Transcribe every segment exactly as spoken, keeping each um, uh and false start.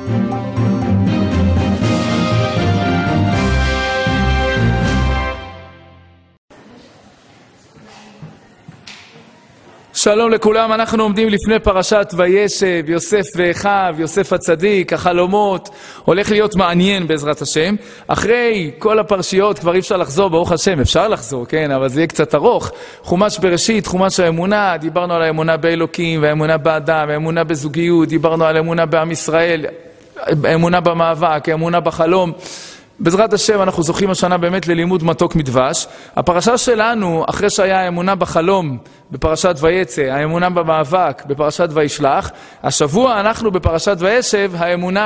שלום לכולם, אנחנו עומדים לפני פרשת וישב, יוסף ואחיו, יוסף הצדיק, החלומות, הולך להיות מעניין בעזרת השם. אחרי כל הפרשיות כבר אי אפשר לחזור, ברוך השם, אפשר לחזור, כן, אבל זה יהיה קצת ארוך. חומש בראשית, חומש האמונה, דיברנו על האמונה באלוקים, והאמונה באדם, האמונה בזוגיות, דיברנו על האמונה בעם ישראל, האמונה במאבק, האמונה בחלום. בעזרת השם אנחנו זוכים השנה באמת ללימוד מתוק מדבש. הפרשה שלנו, אחרי שהיה האמונה בחלום בפרשת ויצא, האמונה במאבק בפרשת וישלח, השבוע אנחנו בפרשת וישב, האמונה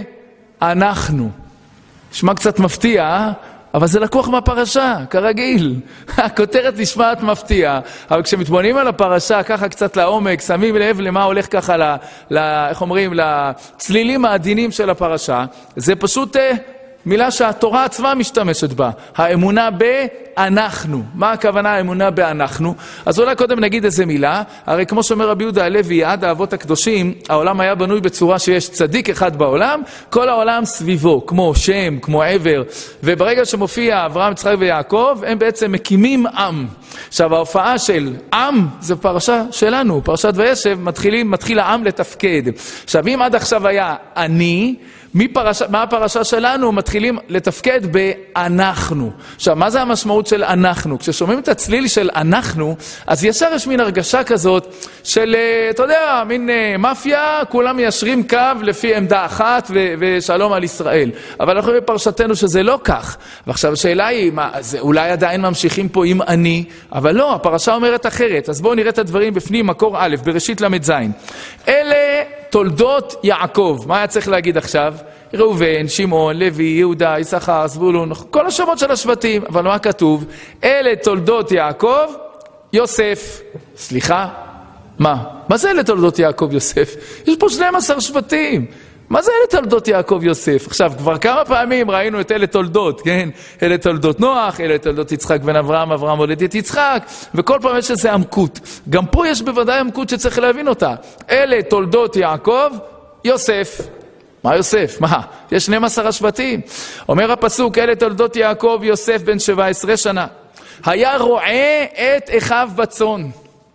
באנחנו. נשמע קצת מפתיע, אבל זה לקוח מהפרשה, כרגיל. הכותרת נשמעת מפתיע, אבל כשמתבוננים על הפרשה ככה קצת לעומק, שמים לב למה הולך ככה, ל, ל, איך אומרים, לצלילים העדינים של הפרשה, זה פשוט מילה שהתורה עצמה משתמשת בה, האמונה באנחנו. מה הכוונה האמונה באנחנו? אז אולי קודם נגיד איזה מילה, הרי כמו שאומר רבי יהודה הלוי, עד האבות הקדושים, העולם היה בנוי בצורה שיש צדיק אחד בעולם, כל העולם סביבו, כמו שם, כמו עבר, וברגע שמופיע אברהם, יצחק ויעקב, הם בעצם מקימים עם. עכשיו ההופעה של עם, זה פרשה שלנו, פרשת וישב, מתחילים, מתחיל העם לתפקד. עכשיו אם עד עכשיו היה אני, מפרשה, מה הפרשה שלנו? מתחילים לתפקד באנחנו. עכשיו, מה זה המשמעות של אנחנו? כששומעים את הצליל של אנחנו, אז ישר יש מין הרגשה כזאת של, אתה יודע, מין מאפיה, כולם מיישרים קו לפי עמדה אחת ו- ושלום על ישראל. אבל אנחנו בפרשתנו שזה לא כך. ועכשיו השאלה היא, מה, זה, אולי עדיין ממשיכים פה עם אני, אבל לא, הפרשה אומרת אחרת. אז בואו נראה את הדברים בפנים, מקור א', בראשית למד זין. אלה תולדות יעקב. מה היה צריך להגיד עכשיו? ראובן, שמעון, לוי, יהודה, יששכר, זבולון, כל השמות של השבטים. אבל מה כתוב? אלה תולדות יעקב, יוסף. סליחה? מה? מה זה אלה תולדות יעקב, יוסף? יש פה שנים עשר שבטים. מה זה אלה תולדות יעקב, יוסף? עכשיו, כבר כמה פעמים ראינו את אלה תולדות, כן? אלה תולדות נוח, אלה תולדות יצחק בן אברהם, אברהם הוליד את יצחק, וכל פעם יש איזה עמקות. גם פה יש בוודאי עמקות שצריך להבין אותה. אלה תולדות יעקב, יוסף. מה יוסף? מה? יש שנים עשר השבטים. אומר הפסוק, אלה תולדות יעקב, יוסף בן שבע עשרה שנה. היה רואה את אחיו בצאן.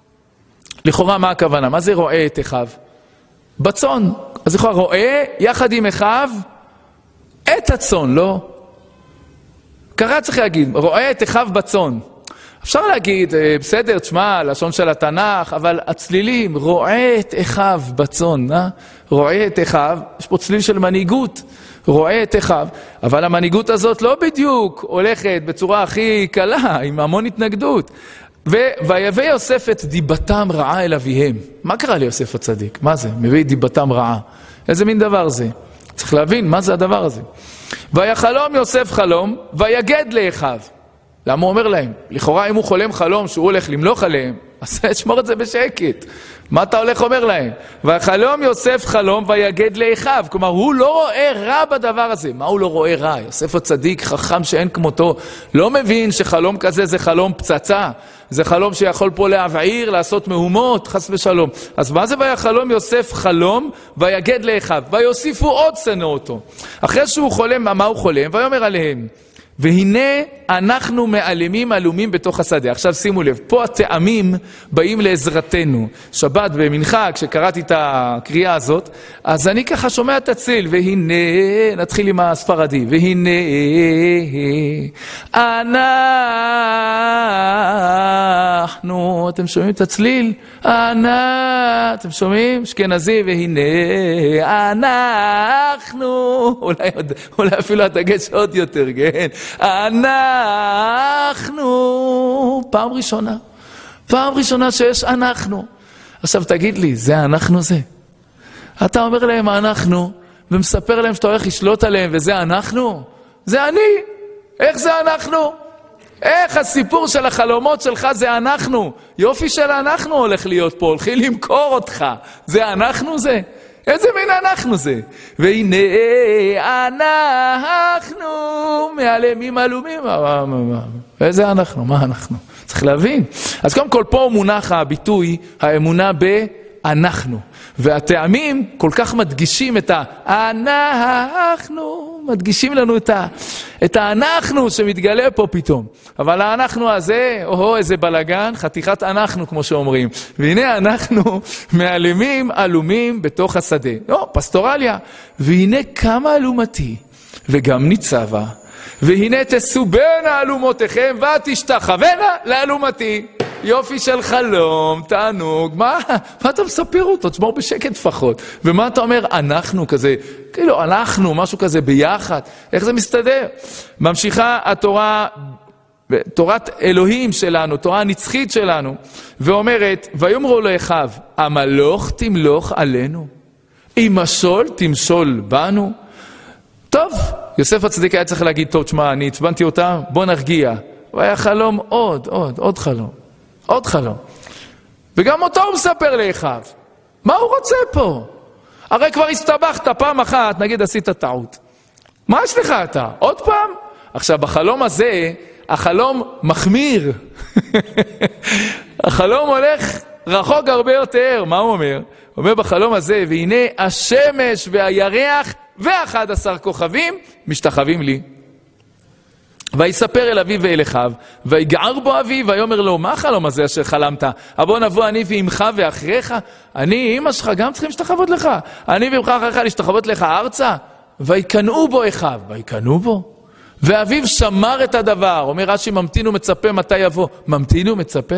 לכאורה מה הכוונה? מה זה רואה את אחיו? בצאן. אז לכאורה רואה יחד עם אחיו את הצאן, לא? קרא צריך להגיד, רואה את אחיו בצאן. אפשר להגיד, בסדר, תשמע, לשון של התנ"ך, אבל הצלילים, רואה את אחיו בצאן, אה? רואה את אחיו, יש פה צליל של מנהיגות, רואה את אחיו, אבל המנהיגות הזאת לא בדיוק הולכת בצורה הכי קלה, עם המון התנגדות. ויבא יוסף את דיבתם רעה אל אביהם. מה קרה ליוסף הצדיק? מה זה? מביא דיבתם רעה. איזה מין דבר זה? צריך להבין מה זה הדבר הזה. ויחלום יוסף חלום, ויגד לאחיו. למה הוא אומר להם? לכאורה אם הוא חולם חלום שהוא הולך למלוך עליהם, אז תשמור את זה בשקט. מה אתה הולך אומר להם? ויחלום יוסף חלום ויגד לאחיו. כלומר, הוא לא רואה רע בדבר הזה. מה הוא לא רואה רע? יוסף הצדיק, חכם שאין כמותו, לא מבין שחלום כזה זה חלום פצצה. זה חלום שיכול פה להבעיר, לעשות מהומות, חס ושלום. אז מה זה ויחלום יוסף חלום ויגד לאחיו? ויוסיפו עוד שנא אותו. אחרי שהוא חולם, מה הוא חולם? ויאמר עליהם, והנה אנחנו מעלמים עלומים בתוך השדה. עכשיו שימו לב, פה הטעמים באים לעזרתנו. שבת במנחה, כשקראתי את הקריאה הזאת, אז אני ככה שומע את הצליל, והנה, נתחיל עם הספרדי, והנה אנחנו, אתם שומעים את הצליל? אנא, אתם שומעים? אשכנזי, והנה אנחנו, אולי, אולי אפילו הדגש עוד יותר, כן? אנחנו, פעם ראשונה, פעם ראשונה שיש אנחנו. עכשיו תגיד לי, זה אנחנו זה? אתה אומר להם אנחנו, ומספר להם שאתה הולך לשלוט עליהם, וזה אנחנו? זה אני. איך זה אנחנו? איך הסיפור של החלומות שלך זה אנחנו? יופי של אנחנו הולך להיות פה, הולכים למכור אותך. זה אנחנו זה? איזה מין אנחנו זה? והנה אנחנו מעלמים עלומים. איזה אנחנו? מה אנחנו? צריך להבין. אז קודם כל פה מונח הביטוי, האמונה באנחנו. והטעמים כל כך מדגישים את האנחנו, מדגישים לנו את, ה, את האנחנו שמתגלה פה פתאום. אבל האנחנו הזה, או איזה בלגן, חתיכת אנחנו כמו שאומרים. והנה אנחנו מעלמים אלומים בתוך השדה. לא, פסטורליה. והנה כמה אלומתי, וגם ניצבה. והנה תסובנה אלומותיכם ותשתחוונה לאלומתי. יופי של חלום, תענוג, מה, מה אתה מספר אותו? תשמור בשקט לפחות. ומה אתה אומר? אנחנו כזה, כאילו אנחנו, משהו כזה ביחד. איך זה מסתדר? ממשיכה התורה, תורת אלוהים שלנו, תורה נצחית שלנו, ואומרת, ויאמרו לאחיו, המלוך תמלוך עלינו, אם משול תמשול בנו. טוב, יוסף הצדיק היה צריך להגיד, טוב, תשמע, אני הצבנתי אותה, בוא נרגיע. והיה חלום עוד, עוד, עוד חלום. עוד חלום. וגם אותו הוא מספר לאחיו. מה הוא רוצה פה? הרי כבר הסתבכת פעם אחת, נגיד עשית טעות. מה יש לך אתה? עוד פעם? עכשיו, בחלום הזה, החלום מחמיר. החלום הולך רחוק הרבה יותר. מה הוא אומר? הוא אומר בחלום הזה, והנה השמש והירח ואחד עשר כוכבים משתחווים לי. ויספר אל אביו ואל אחיו, ויגער בו אביו, ויאמר לו, מה החלום הזה אשר חלמת? הבוא נבוא אני ואמך ואחריך, אני אמא שלך גם צריכים להשתחוות לך, אני ואמך אחריך להשתחוות לך ארצה, ויקנאו בו אחיו, ויקנאו בו. ואביו שמר את הדבר, אומר רש"י, ממתין ומצפה מתי יבוא, ממתין ומצפה?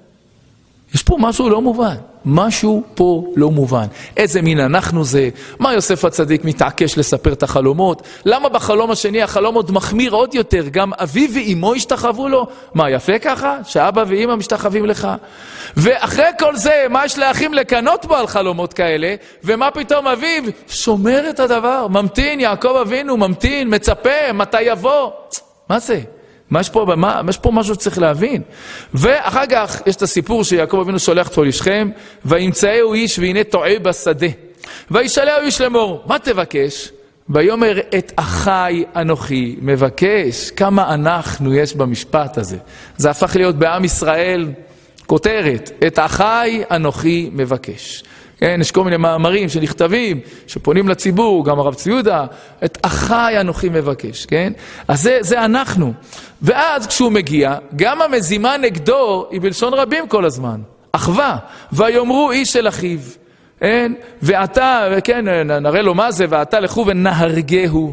יש פה משהו לא מובן, משהו פה לא מובן. איזה מין אנחנו זה? מה יוסף הצדיק מתעקש לספר את החלומות? למה בחלום השני החלום עוד מחמיר עוד יותר? גם אביו ואימו השתחוו לו? מה, יפה ככה? שאבא ואימא משתחווים לך? ואחרי כל זה, מה יש לאחים לקנות בו על חלומות כאלה? ומה פתאום אביו שומר את הדבר? ממתין, יעקב אבינו, ממתין, מצפה, מתי יבוא? מה זה? מה יש פה, מה, יש פה משהו שצריך להבין. ואחר כך יש את הסיפור שיעקב אבינו שולח אותו לשכם, וימצאהו איש והנה טועה בשדה. וישאלהו איש לאמור, מה תבקש? ויאמר, את אחי אנוכי מבקש. כמה אנחנו יש במשפט הזה. זה הפך להיות בעם ישראל כותרת, את אחי אנוכי מבקש. כן, יש כל מיני מאמרים שנכתבים, שפונים לציבור, גם הרב ציודה, את אחי אנוכי מבקש, כן? אז זה, זה אנחנו. ואז כשהוא מגיע, גם המזימה נגדו היא בלשון רבים כל הזמן. אחווה, ויאמרו איש אל אחיו, כן? ואתה, כן, נראה לו מה זה, ואתה לכו ונהרגהו,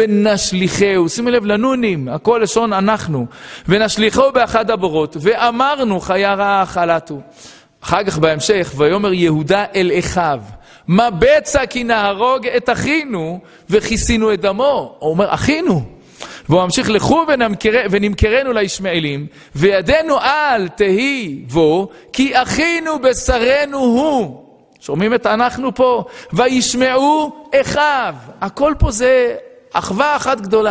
ונשליחהו, שימו לב לנונים, הכל לשון אנחנו, ונשליחהו באחד הבורות, ואמרנו חיה רעה אכלתו. אחר כך בהמשך, ויאמר יהודה אל אחיו, מה בצע כי נהרוג את אחינו וכיסינו את דמו. הוא אומר אחינו. והוא ממשיך לכו ונמכר, ונמכרנו לישמעאלים, וידנו אל תהי בו, כי אחינו בשרנו הוא. שומעים את אנחנו פה? וישמעו אחיו. הכל פה זה אחווה אחת גדולה.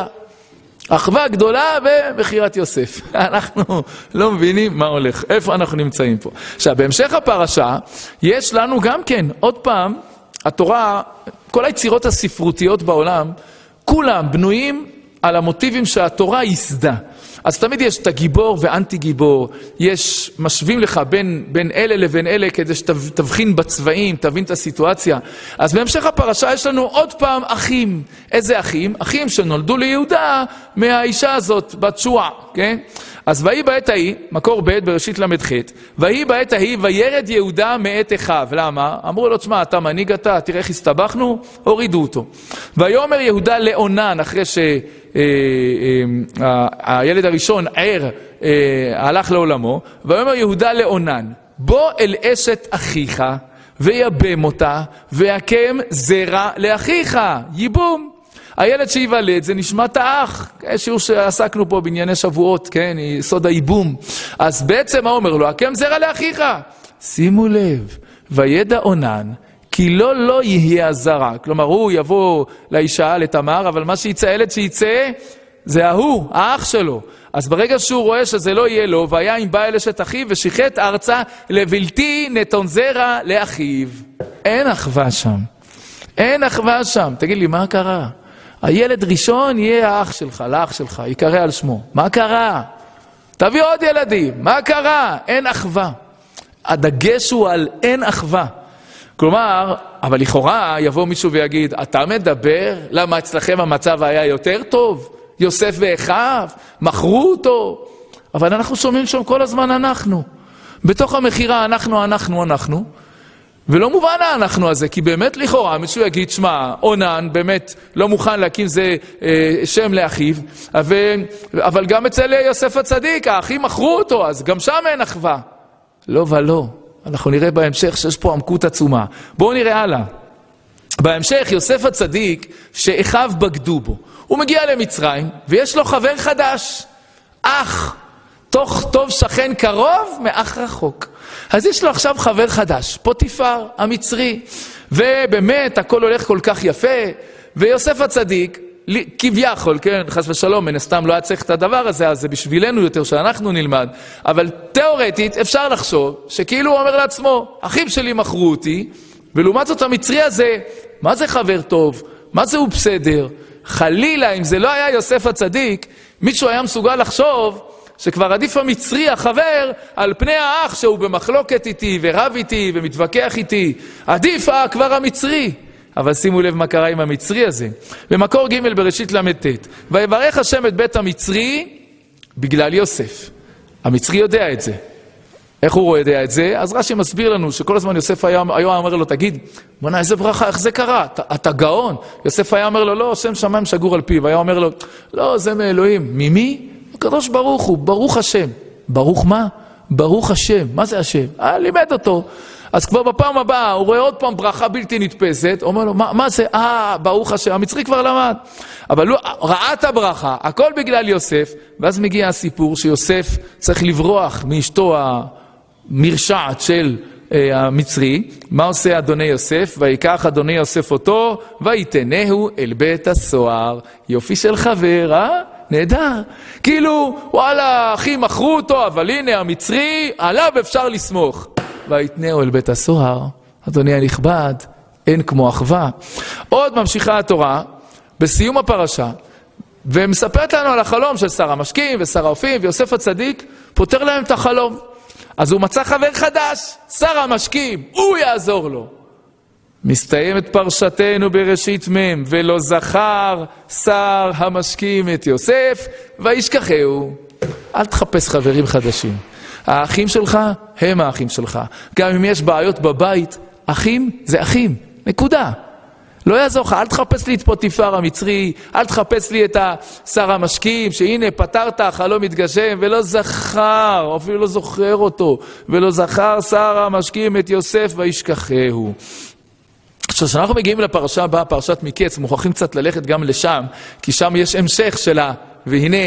אחווה גדולה ומכירת יוסף. אנחנו לא מבינים מה הולך, איפה אנחנו נמצאים פה. עכשיו, בהמשך הפרשה, יש לנו גם כן, עוד פעם, התורה, כל היצירות הספרותיות בעולם, כולם בנויים על המוטיבים שהתורה יסדה. אז תמיד יש את הגיבור ואנטי גיבור, יש, משווים לך בין, בין אלה לבין אלה, כדי שתבחין בצבעים, תבין את הסיטואציה. אז בהמשך הפרשה יש לנו עוד פעם אחים. איזה אחים? אחים שנולדו ליהודה מהאישה הזאת, בת שוע, כן? אז ויהי בעת ההיא, מקור ב' בראשית למד ח', ויהי בעת ההיא וירד יהודה מאת אחיו. למה? אמרו לו, תשמע, אתה מנהיג אתה, תראה איך הסתבכנו, הורידו אותו. ויאמר יהודה לאונן, אחרי שהילד הראשון, ער, הלך לעולמו, ויאמר יהודה לאונן, בוא אל אשת אחיך, ויבם אותה, ויקם זרע לאחיך, ייבום. הילד שיוולד זה נשמת האח, שיעור שעסקנו פה בענייני שבועות, כן, סוד הייבום. אז בעצם מה אומר לו? הקם זרע לאחיך. שימו לב, וידע אונן, כי לא לא יהיה הזרע. כלומר, הוא יבוא לאישה, לתמר, אבל מה שיצא, הילד שיצא, זה ההוא, האח שלו. אז ברגע שהוא רואה שזה לא יהיה לו, והיה עם בא אל אשת אחיו, ושיחת ארצה לבלתי נתון זרע לאחיו. אין אחווה שם. אין אחווה שם. תגיד לי, מה קרה? הילד ראשון יהיה האח שלך, לאח שלך, יקרא על שמו. מה קרה? תביא עוד ילדים. מה קרה? אין אחווה. הדגש הוא על אין אחווה. כלומר, אבל לכאורה יבוא מישהו ויגיד, אתה מדבר? למה אצלכם המצב היה יותר טוב? יוסף ואחיו, מכרו אותו. אבל אנחנו שומעים שם כל הזמן אנחנו. בתוך המחירה אנחנו, אנחנו, אנחנו. ולא מובן אנחנו הזה, כי באמת לכאורה מישהו יגיד, שמה, אונן באמת לא מוכן להקים זה אה, שם לאחיו, אבל, אבל גם אצל יוסף הצדיק, האחים מכרו אותו, אז גם שם אין אחווה. לא ולא. אנחנו נראה בהמשך שיש פה עמקות עצומה. בואו נראה הלאה. בהמשך יוסף הצדיק שאחיו בגדו בו. הוא מגיע למצרים ויש לו חבר חדש, אח, תוך טוב שכן קרוב מאח רחוק. אז יש לו עכשיו חבר חדש, פוטיפר המצרי, ובאמת הכל הולך כל כך יפה, ויוסף הצדיק, כביכול, כן, חס ושלום, מן הסתם לא היה צריך את הדבר הזה, אז זה בשבילנו יותר שאנחנו נלמד, אבל תיאורטית אפשר לחשוב שכאילו הוא אומר לעצמו, אחים שלי מכרו אותי, ולעומת זאת המצרי הזה, מה זה חבר טוב? מה זה הוא בסדר? חלילה, אם זה לא היה יוסף הצדיק, מישהו היה מסוגל לחשוב שכבר עדיף המצרי, החבר, על פני האח שהוא במחלוקת איתי ורב איתי ומתווכח איתי. עדיף אה, כבר המצרי. אבל שימו לב מה קרה עם המצרי הזה. במקור ג' בראשית למד ט'. ויברך השם את בית המצרי בגלל יוסף. המצרי יודע את זה. איך הוא יודע את זה? אז רש"י מסביר לנו שכל הזמן יוסף היה, היה אומר לו, תגיד, בונה, איזה ברכה, איך זה קרה? אתה, אתה גאון. יוסף היה אומר לו, לא, שם שמיים שגור על פיו. היה אומר לו, לא, זה מאלוהים. ממי? הקדוש ברוך הוא, ברוך השם. ברוך מה? ברוך השם. מה זה השם? אה, לימד אותו. אז כבר בפעם הבאה הוא רואה עוד פעם ברכה בלתי נתפסת, הוא אומר לו, מה, מה זה? אה, ברוך השם. המצרי כבר למד. אבל הוא ראה את הברכה, הכל בגלל יוסף, ואז מגיע הסיפור שיוסף צריך לברוח מאשתו המרשעת של אה, המצרי. מה עושה אדוני יוסף? ויקח אדוני יוסף אותו, ויתנהו אל בית הסוהר. יופי של חבר, אה? נהדר. כאילו, וואלה, אחי מכרו אותו, אבל הנה המצרי, עליו אפשר לסמוך. ויתנהו אל בית הסוהר. אדוני הנכבד, אין כמו אחווה. עוד ממשיכה התורה, בסיום הפרשה, ומספרת לנו על החלום של שר המשקים ושר האופים, ויוסף הצדיק פותר להם את החלום. אז הוא מצא חבר חדש, שר המשקים, הוא יעזור לו. מסתיימת פרשתנו בראשית מם, ולא זכר שר המשקים את יוסף, וישכחהו. אל תחפש חברים חדשים. האחים שלך הם האחים שלך. גם אם יש בעיות בבית, אחים זה אחים, נקודה. לא יעזור לך, אל תחפש לי את פוטיפר המצרי, אל תחפש לי את שר המשקים, שהנה פתרת, החלום מתגשם, ולא זכר, אפילו לא זוכר אותו, ולא זכר שר המשקים את יוסף וישכחהו. עכשיו, כשאנחנו מגיעים לפרשה הבאה, פרשת מקץ, מוכרחים קצת ללכת גם לשם, כי שם יש המשך שלה, והנה,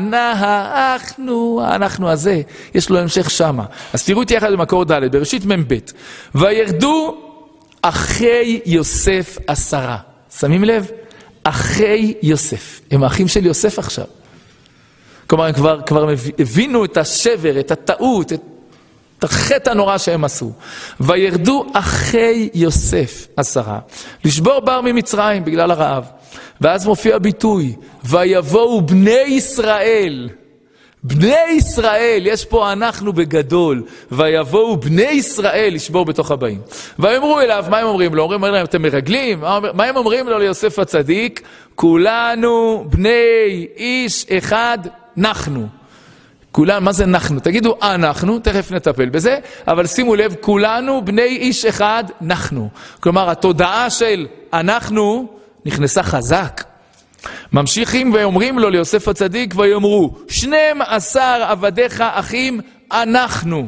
אנחנו, אנחנו הזה, יש לו המשך שמה. אז תראו איתי יחד במקור ד' בראשית מ"ב. וירדו אחי יוסף עשרה. שמים לב? אחי יוסף. הם האחים של יוסף עכשיו. כלומר, הם כבר, כבר הבינו את השבר, את הטעות, את את החטא הנורא שהם עשו. וירדו אחי יוסף עשרה, לשבור בר ממצרים בגלל הרעב. ואז מופיע ביטוי, ויבואו בני ישראל. בני ישראל, יש פה אנחנו בגדול. ויבואו בני ישראל לשבור בתוך הבאים. ואמרו אליו, מה הם אומרים לו? אומרים להם, אתם מרגלים? מה הם אומרים לו ליוסף הצדיק? כולנו בני איש אחד נחנו. כולנו, מה זה אנחנו? תגידו אנחנו, תכף נטפל בזה, אבל שימו לב, כולנו בני איש אחד נחנו. כלומר, התודעה של אנחנו נכנסה חזק. ממשיכים ואומרים לו ליוסף הצדיק, ויאמרו, שנים עשר עבדיך אחים אנחנו,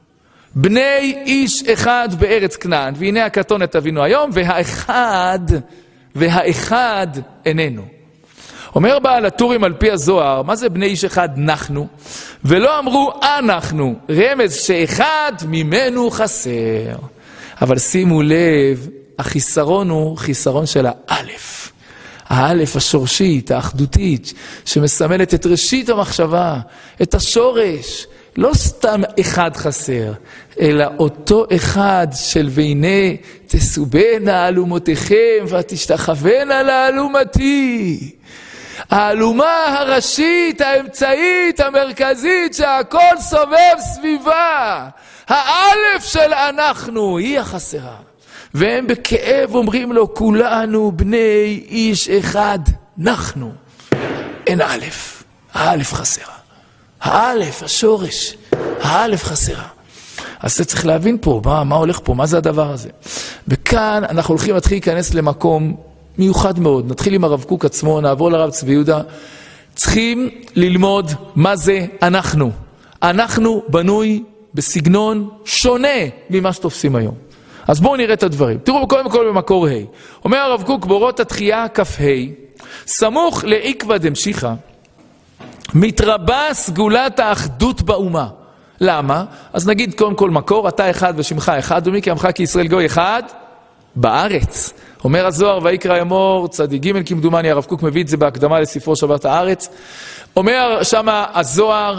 בני איש אחד בארץ כנען, והנה הקטונת אבינו היום, והאחד, והאחד איננו. אומר בעל הטורים על פי הזוהר, מה זה בני איש אחד אנחנו? ולא אמרו אנחנו, רמז שאחד ממנו חסר. אבל שימו לב, החיסרון הוא חיסרון של האלף. האלף השורשית, האחדותית, שמסמלת את ראשית המחשבה, את השורש. לא סתם אחד חסר, אלא אותו אחד של והנה תסובנה אלומותיכם ותשתחוונה לאלומתי. האלומה הראשית, האמצעית, המרכזית, שהכל סובב סביבה. האלף של אנחנו היא החסרה. והם בכאב אומרים לו, כולנו בני איש אחד, אנחנו. אין א', האלף חסרה. האלף, השורש, האלף חסרה. אז זה צריך להבין פה, מה, מה הולך פה, מה זה הדבר הזה. וכאן אנחנו הולכים להתחיל להיכנס למקום מיוחד מאוד. נתחיל עם הרב קוק עצמו, נעבור לרב צבי יהודה. צריכים ללמוד מה זה אנחנו. אנחנו בנוי בסגנון שונה ממה שתופסים היום. אז בואו נראה את הדברים. תראו קודם כל במקור ה'. אומר הרב קוק באורות התחייה כ"ה, סמוך לעקבא דמשיחא, מתרבה סגולת האחדות באומה. למה? אז נגיד קודם כל מקור, אתה אחד ושמך אחד, ומי כי עמך כי ישראל גוי אחד בארץ. אומר הזוהר ויקרא אמור צדיק ג' כמדומני, הרב קוק מביא את זה בהקדמה לספרו שבת הארץ. אומר שמה הזוהר,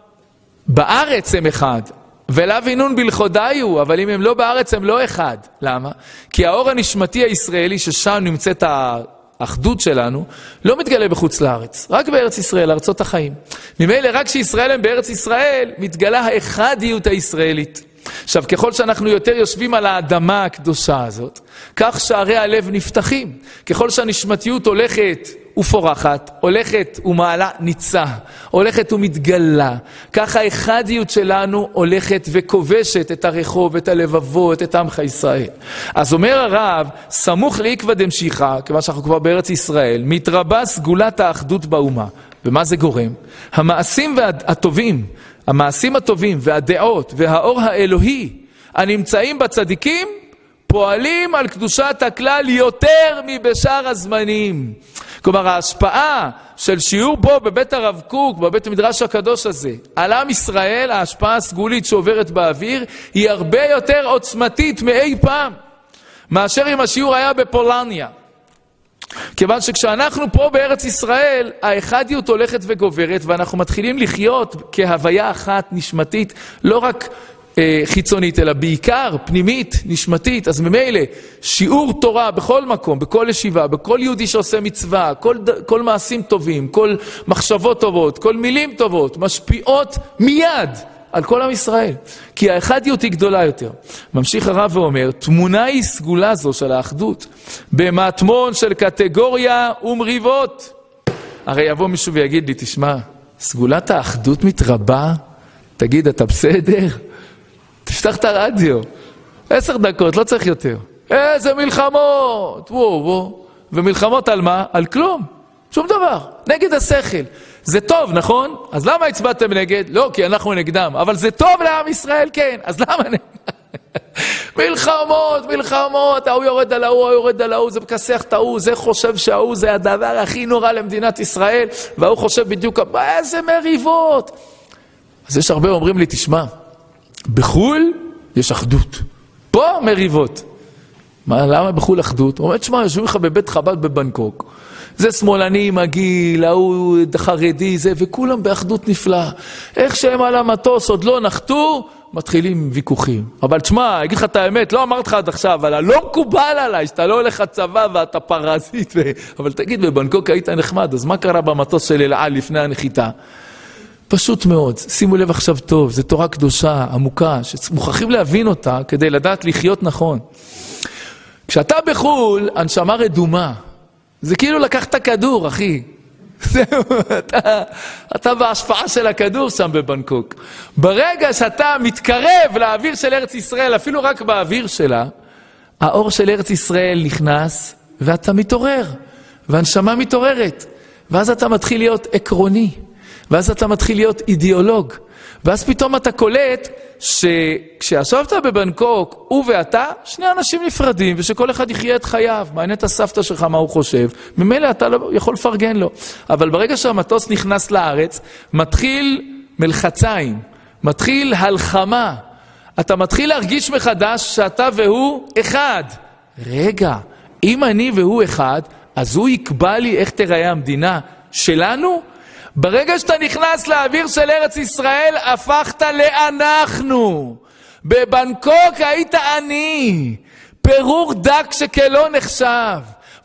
בארץ הם אחד, ולאו ינון בלכודיו, אבל אם הם לא בארץ הם לא אחד. למה? כי האור הנשמתי הישראלי ששם נמצאת האחדות שלנו, לא מתגלה בחוץ לארץ, רק בארץ ישראל, ארצות החיים. ממילא רק כשישראל הם בארץ ישראל, מתגלה האחדיות הישראלית. עכשיו, ככל שאנחנו יותר יושבים על האדמה הקדושה הזאת, כך שערי הלב נפתחים. ככל שהנשמתיות הולכת ופורחת, הולכת ומעלה ניצה, הולכת ומתגלה, כך האחדיות שלנו הולכת וכובשת את הרחוב, את הלבבות, את עמך ישראל. אז אומר הרב, סמוך לעקבא דמשיחא, כיוון שאנחנו כבר בארץ ישראל, מתרבה סגולת האחדות באומה. ומה זה גורם? המעשים הטובים, המעשים הטובים והדעות והאור האלוהי הנמצאים בצדיקים פועלים על קדושת הכלל יותר מבשאר הזמנים. כלומר, ההשפעה של שיעור פה בבית הרב קוק, בבית המדרש הקדוש הזה, על עם ישראל, ההשפעה הסגולית שעוברת באוויר, היא הרבה יותר עוצמתית מאי פעם, מאשר אם השיעור היה בפולניה. כיוון שכשאנחנו פה בארץ ישראל, האחדיות הולכת וגוברת, ואנחנו מתחילים לחיות כהוויה אחת נשמתית, לא רק אה, חיצונית, אלא בעיקר פנימית, נשמתית. אז ממילא, שיעור תורה בכל מקום, בכל ישיבה, בכל יהודי שעושה מצווה, כל, כל מעשים טובים, כל מחשבות טובות, כל מילים טובות, משפיעות מיד על כל עם ישראל, כי האחדיות היא גדולה יותר. ממשיך הרב ואומר, תמונה היא סגולה זו של האחדות, במטמון של קטגוריה ומריבות. הרי יבוא מישהו ויגיד לי, תשמע, סגולת האחדות מתרבה? תגיד, אתה בסדר? תפתח את הרדיו. עשר דקות, לא צריך יותר. איזה מלחמות! וואו, וואו. ומלחמות על מה? על כלום. שום דבר. נגד השכל. זה טוב, נכון? אז למה הצבעתם נגד? לא, כי אנחנו נגדם. אבל זה טוב לעם ישראל, כן. אז למה נגד? מלחמות, מלחמות. ההוא יורד על ההוא, ההוא יורד על ההוא. זה מכסח את ההוא. זה חושב שההוא זה הדבר הכי נורא למדינת ישראל. וההוא חושב בדיוק, איזה מריבות. אז יש הרבה אומרים לי, תשמע, בחול יש אחדות. פה מריבות. מה, למה בחול אחדות? הוא אומר, תשמע, יושבים לך בבית חב"ד בבנקוק. זה שמאלני, מגיל, ההוא חרדי, זה, וכולם באחדות נפלאה. איך שהם על המטוס עוד לא נחתו, מתחילים ויכוחים. אבל תשמע, אגיד לך את האמת, לא אמרת לך עד עכשיו, אבל לא מקובל עליי, שאתה לא הולך לצבא ואתה פרזית. ו... אבל תגיד, בבנקוק היית נחמד, אז מה קרה במטוס של אל על לפני הנחיתה? פשוט מאוד, שימו לב עכשיו טוב, זו תורה קדושה, עמוקה, שמוכרחים להבין אותה כדי לדעת לחיות נכון. כשאתה בחול, הנשמה רדומה. זה כאילו לקחת כדור, אחי. זהו, אתה, אתה בהשפעה של הכדור שם בבנקוק. ברגע שאתה מתקרב לאוויר של ארץ ישראל, אפילו רק באוויר שלה, האור של ארץ ישראל נכנס, ואתה מתעורר, והנשמה מתעוררת. ואז אתה מתחיל להיות עקרוני, ואז אתה מתחיל להיות אידיאולוג. ואז פתאום אתה קולט שכשישבת בבנקוק, הוא ואתה, שני אנשים נפרדים, ושכל אחד יחיה את חייו. מעניין את הסבתא שלך מה הוא חושב. ממילא אתה לא יכול לפרגן לו. אבל ברגע שהמטוס נכנס לארץ, מתחיל מלחציים, מתחיל הלחמה. אתה מתחיל להרגיש מחדש שאתה והוא אחד. רגע, אם אני והוא אחד, אז הוא יקבע לי איך תראה המדינה שלנו? ברגע שאתה נכנס לאוויר של ארץ ישראל, הפכת לאנחנו. בבנקוק היית אני. פירור דק שכלא נחשב.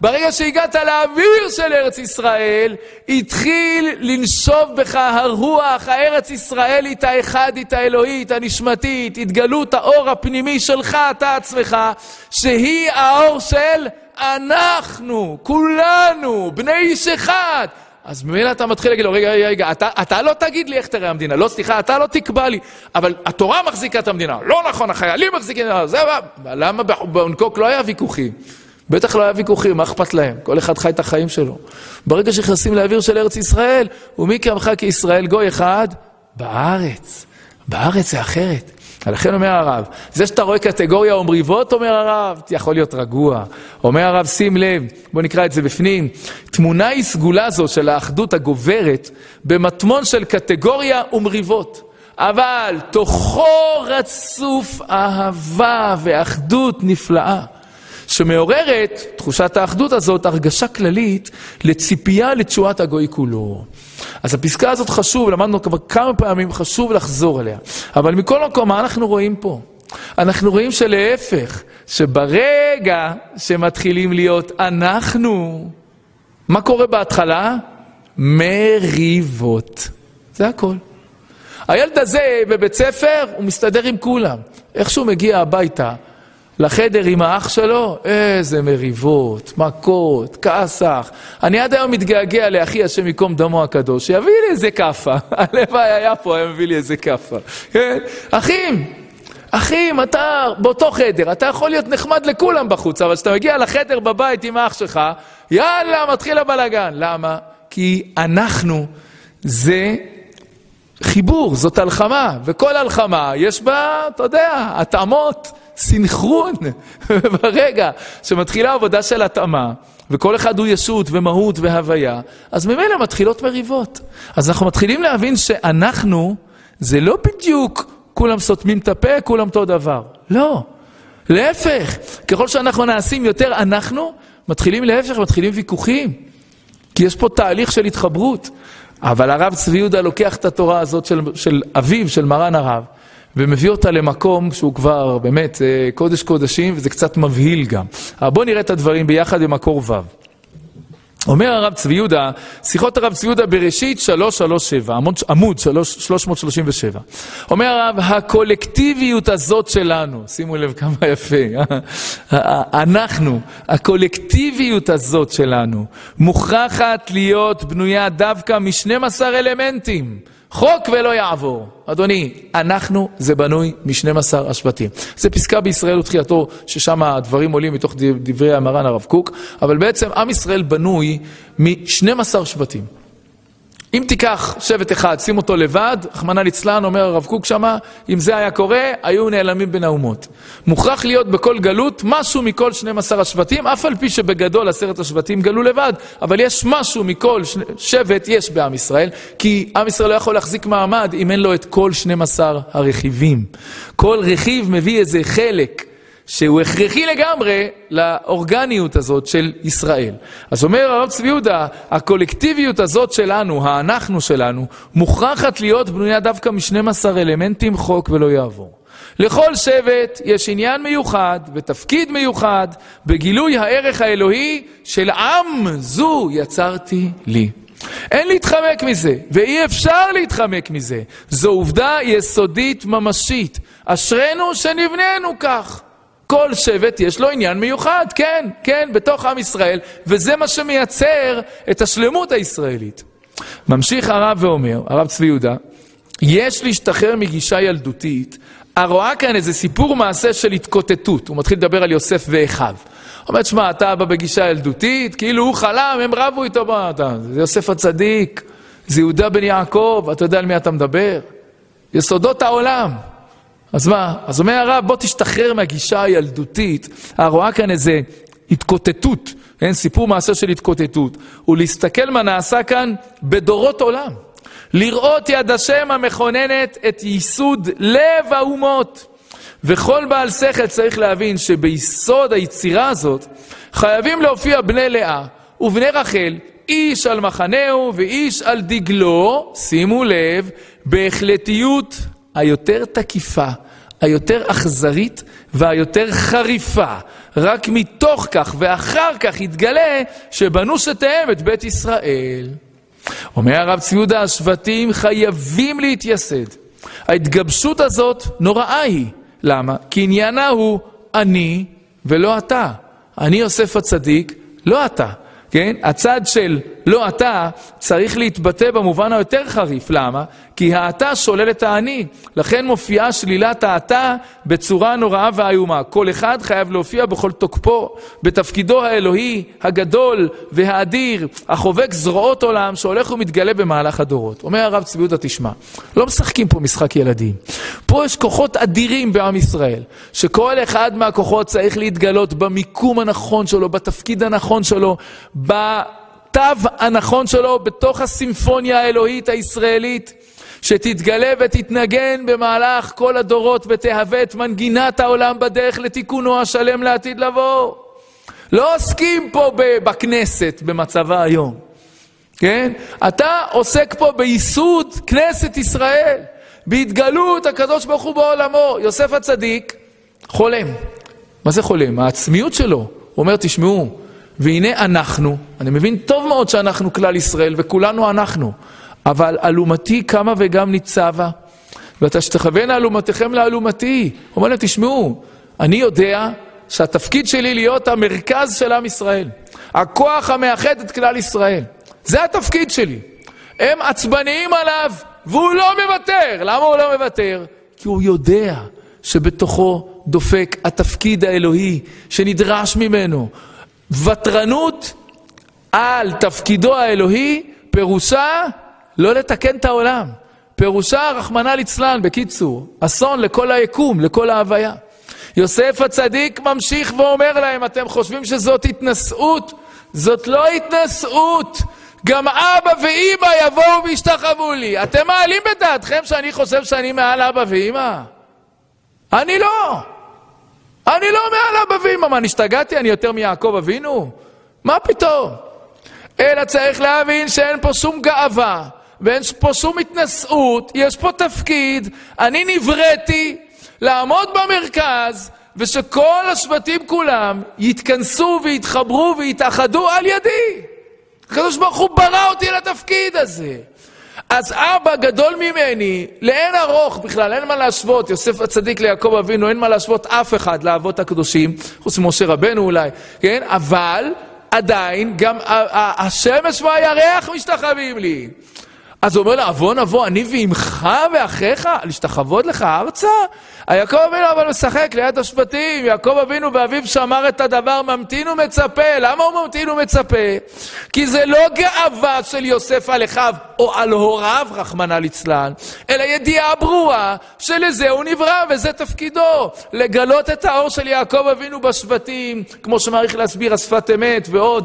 ברגע שהגעת לאוויר של ארץ ישראל, התחיל לנשוב בך הרוח, הארץ ישראלית, האחדית, האלוהית, הנשמתית, התגלות האור הפנימי שלך, אתה עצמך, שהיא האור של אנחנו, כולנו, בני איש אחד. אז ממילא אתה מתחיל להגיד לו, רגע, רגע, רגע, אתה, אתה לא תגיד לי איך תראה המדינה, לא, סליחה, אתה לא תקבע לי, אבל התורה מחזיקה את המדינה, לא נכון, החיילים מחזיקים, זה מה, למה באונקוק לא היה ויכוחים? בטח לא היה ויכוחים, מה אכפת להם? כל אחד חי את החיים שלו. ברגע שנכנסים לאוויר של ארץ ישראל, ומי כעמך כישראל גוי אחד? בארץ. בארץ זה אחרת. לכן אומר הרב, זה שאתה רואה קטגוריה או מריבות, אומר הרב, יכול להיות רגוע. אומר הרב, שים לב, בוא נקרא את זה בפנים. תמונה היא סגולה זו של האחדות הגוברת, במטמון של קטגוריה ומריבות. אבל תוכו רצוף אהבה ואחדות נפלאה. שמעוררת, תחושת האחדות הזאת, הרגשה כללית לציפייה לתשועת הגוי כולו. אז הפסקה הזאת חשוב, למדנו כבר כמה פעמים, חשוב לחזור עליה. אבל מכל מקום, מה אנחנו רואים פה? אנחנו רואים שלהפך, שברגע שמתחילים להיות אנחנו, מה קורה בהתחלה? מריבות. זה הכל. הילד הזה בבית ספר, הוא מסתדר עם כולם. איכשהו מגיע הביתה, לחדר עם האח שלו, איזה מריבות, מכות, כעסך. אני עד היום מתגעגע לאחי השם יקום דמו הקדוש, שיביא לי איזה קפה. הלוואי היה פה, היה מביא לי איזה קפה. כן? אחים, אחים, אתה באותו חדר, אתה יכול להיות נחמד לכולם בחוץ, אבל כשאתה מגיע לחדר בבית עם האח שלך, יאללה, מתחיל הבלגן. למה? כי אנחנו, זה חיבור, זאת הלחמה, וכל הלחמה יש בה, אתה יודע, התאמות, סינכרון. ברגע שמתחילה עבודה של התאמה, וכל אחד הוא ישות ומהות והוויה, אז ממילא מתחילות מריבות. אז אנחנו מתחילים להבין שאנחנו, זה לא בדיוק כולם סותמים את הפה, כולם אותו דבר. לא. להפך, ככל שאנחנו נעשים יותר אנחנו, מתחילים להפך, מתחילים ויכוחים. כי יש פה תהליך של התחברות. אבל הרב צבי יהודה לוקח את התורה הזאת של, של אביו, של מרן הרב, ומביא אותה למקום שהוא כבר באמת קודש קודשים, וזה קצת מבהיל גם. אבל בואו נראה את הדברים ביחד במקור ו'. אומר הרב צבי יהודה, שיחות הרב צבי יהודה בראשית שלוש שלוש שבע, עמוד שלוש מאות שלושים ושבע. אומר הרב, הקולקטיביות הזאת שלנו, שימו לב כמה יפה, אנחנו, הקולקטיביות הזאת שלנו, מוכרחת להיות בנויה דווקא מ-שנים עשר אלמנטים. חוק ולא יעבור. אדוני, אנחנו זה בנוי מ-שנים עשר השבטים. זה פסקה בישראל ותחייתו, ששם הדברים עולים מתוך דברי המרן הרב קוק, אבל בעצם עם ישראל בנוי מ-שנים עשר שבטים. אם תיקח שבט אחד, שים אותו לבד, רחמנא ליצלן, אומר הרב קוק שמה, אם זה היה קורה, היו נעלמים בין האומות. מוכרח להיות בכל גלות משהו מכל שנים עשר השבטים, אף על פי שבגדול עשרת השבטים גלו לבד, אבל יש משהו מכל שבט יש בעם ישראל, כי עם ישראל לא יכול להחזיק מעמד אם אין לו את כל שנים עשר הרכיבים. כל רכיב מביא איזה חלק, שהוא הכרחי לגמרי לאורגניות הזאת של ישראל. אז אומר הרב צבי יהודה, הקולקטיביות הזאת שלנו, האנחנו שלנו, מוכרחת להיות בנויה דווקא מ-שנים עשר אלמנטים, חוק ולא יעבור. לכל שבט יש עניין מיוחד ותפקיד מיוחד בגילוי הערך האלוהי של עם זו יצרתי לי. אין להתחמק מזה, ואי אפשר להתחמק מזה. זו עובדה יסודית ממשית. אשרנו שנבננו כך. כל שבט יש לו עניין מיוחד, כן, כן, בתוך עם ישראל, וזה מה שמייצר את השלמות הישראלית. ממשיך הרב ואומר, הרב צבי יהודה, יש להשתחרר מגישה ילדותית, הרואה כאן איזה סיפור מעשה של התקוטטות, הוא מתחיל לדבר על יוסף ואחיו. הוא אומר, שמה, אתה בא בגישה ילדותית, כאילו הוא חלם, הם רבו איתו, בא, אתה, זה יוסף הצדיק, זה יהודה בן יעקב, אתה יודע על מי אתה מדבר? יסודות העולם. אז מה? אז אומר הרב, בוא תשתחרר מהגישה הילדותית, הרואה כאן איזה התקוטטות, אין סיפור מעשה של התקוטטות, ולהסתכל מה נעשה כאן בדורות עולם. לראות יד השם המכוננת את ייסוד לב האומות. וכל בעל שכל צריך להבין שביסוד היצירה הזאת חייבים להופיע בני לאה ובני רחל, איש על מחנהו ואיש על דגלו, שימו לב, בהחלטיות היותר תקיפה, היותר אכזרית והיותר חריפה, רק מתוך כך ואחר כך יתגלה שבנו שתיהם את בית ישראל. אומר הרב צבי יהודה, השבטים חייבים להתייסד. ההתגבשות הזאת נוראה היא. למה? כי עניינה הוא אני ולא אתה. אני יוסף הצדיק, לא אתה. כן? הצד של לא אתה צריך להתבטא במובן היותר חריף. למה? כי האתה שולל את האני. לכן מופיעה שלילת האתה בצורה נוראה ואיומה. כל אחד חייב להופיע בכל תוקפו, בתפקידו האלוהי, הגדול והאדיר, החובק זרועות עולם, שהולך ומתגלה במהלך הדורות. אומר הרב צבי יהודה, תשמע, לא משחקים פה משחק ילדים. פה יש כוחות אדירים בעם ישראל, שכל אחד מהכוחות צריך להתגלות במיקום הנכון שלו, בתפקיד הנכון שלו, בתו הנכון שלו, בתוך הסימפוניה האלוהית הישראלית, שתתגלה ותתנגן במהלך כל הדורות ותהווה את מנגינת העולם בדרך לתיקונו השלם לעתיד לבוא. לא עוסקים פה בכנסת במצבה היום. כן? אתה עוסק פה בייסוד כנסת ישראל, בהתגלות הקדוש ברוך הוא בעולמו. יוסף הצדיק חולם. מה זה חולם? העצמיות שלו. הוא אומר, תשמעו, והנה אנחנו, אני מבין טוב מאוד שאנחנו כלל ישראל וכולנו אנחנו, אבל אלומתי כמה וגם ניצבה, ואתה שתכוון אלומתכם לאלומתי. הוא אומר להם, תשמעו, אני יודע שהתפקיד שלי להיות המרכז של עם ישראל, הכוח המאחד את כלל ישראל, זה התפקיד שלי. הם עצבניים עליו והוא לא מוותר. למה הוא לא מוותר? כי הוא יודע שבתוכו דופק התפקיד האלוהי שנדרש ממנו. ותרנות על תפקידו האלוהי פירושה לא לתקן את העולם. פירושה רחמנא ליצלן, בקיצור, אסון לכל היקום, לכל ההוויה. יוסף הצדיק ממשיך ואומר להם, אתם חושבים שזאת התנשאות? זאת לא התנשאות. גם אבא ואמא יבואו וישתחוו לי. אתם מעלים בדעתכם שאני חושב שאני מעל אבא ואמא? אני לא. אני לא מעל אבא ואמא. מה, נשתגעתי? אני יותר מיעקב אבינו? מה פתאום? אלא צריך להבין שאין פה שום גאווה, ואין פה שום התנשאות, יש פה תפקיד, אני נבראתי לעמוד במרכז, ושכל השבטים כולם יתכנסו ויתחברו ויתאחדו על ידי. הקדוש ברוך הוא ברא אותי לתפקיד הזה. אז אבא גדול ממני, לאין ארוך בכלל, אין מה להשוות, יוסף הצדיק ליעקב אבינו, אין מה להשוות אף אחד לאבות הקדושים, חוץ ממשה רבנו אולי, כן? אבל עדיין גם השמש והירח משתחווים לי. אז הוא אומר לה, אבוא נבוא, אני ואמך ואחיך, להשתחוות לך ארצה? יעקב אבינו אבל משחק ליד השבטים, יעקב אבינו ואביו שמר את הדבר, ממתין ומצפה. למה הוא ממתין ומצפה? כי זה לא גאווה של יוסף על אחיו או על הוריו, רחמנא ליצלן, אלא ידיעה ברורה שלזה הוא נברא וזה תפקידו, לגלות את האור של יעקב אבינו בשבטים, כמו שמעריך להסביר השפת אמת ועוד,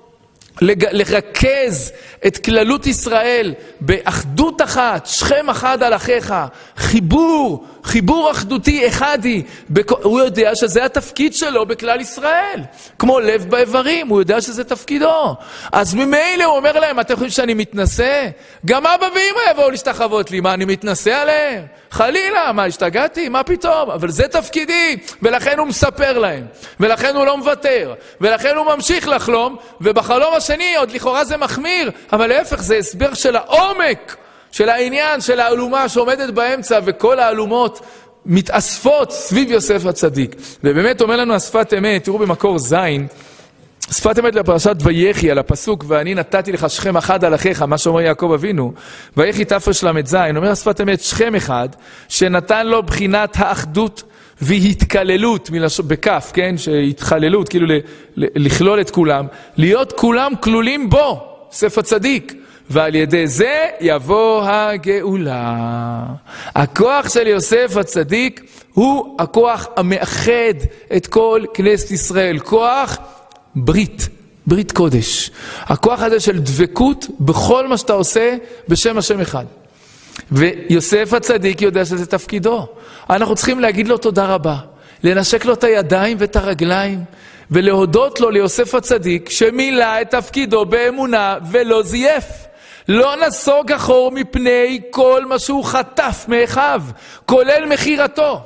לרכז את כללות ישראל באחדות אחת, שכם אחד על אחיך, חיבור, חיבור אחדותי אחדי. הוא יודע שזה התפקיד שלו בכלל ישראל, כמו לב באיברים, הוא יודע שזה תפקידו. אז ממילא הוא אומר להם, אתם חושבים שאני מתנשא? גם אבא ואמא יבואו להשתחוות לי, מה אני מתנשא עליהם? חלילה, מה השתגעתי? מה פתאום? אבל זה תפקידי, ולכן הוא מספר להם, ולכן הוא לא מוותר, ולכן הוא ממשיך לחלום, ובחלום השני עוד לכאורה זה מחמיר, אבל להפך זה הסבר של העומק, של העניין, של האלומה שעומדת באמצע, וכל האלומות מתאספות סביב יוסף הצדיק. ובאמת אומר לנו השפת אמת, תראו במקור זין, שפת אמת לפרשת ויחי, על הפסוק, ואני נתתי לך שכם אחד על אחיך, מה שאומר יעקב אבינו, ויחי תפרש למד זין, אומר השפת אמת, שכם אחד, שנתן לו בחינת האחדות והתקללות, בכף, כן, שהתחללות, כאילו לכלול את כולם, להיות כולם כלולים בו, יוסף הצדיק, ועל ידי זה יבוא הגאולה. הכוח של יוסף הצדיק הוא הכוח המאחד את כל כנסת ישראל, כוח ברית, ברית קודש. הכוח הזה של דבקות בכל מה שאתה עושה בשם השם אחד. ויוסף הצדיק יודע שזה תפקידו. אנחנו צריכים להגיד לו תודה רבה, לנשק לו את הידיים ואת הרגליים, ולהודות לו ליוסף הצדיק שמילא את תפקידו באמונה ולא זייף. לא נסוג אחור מפני כל מה שהוא חטף מאחיו, כולל מחירתו.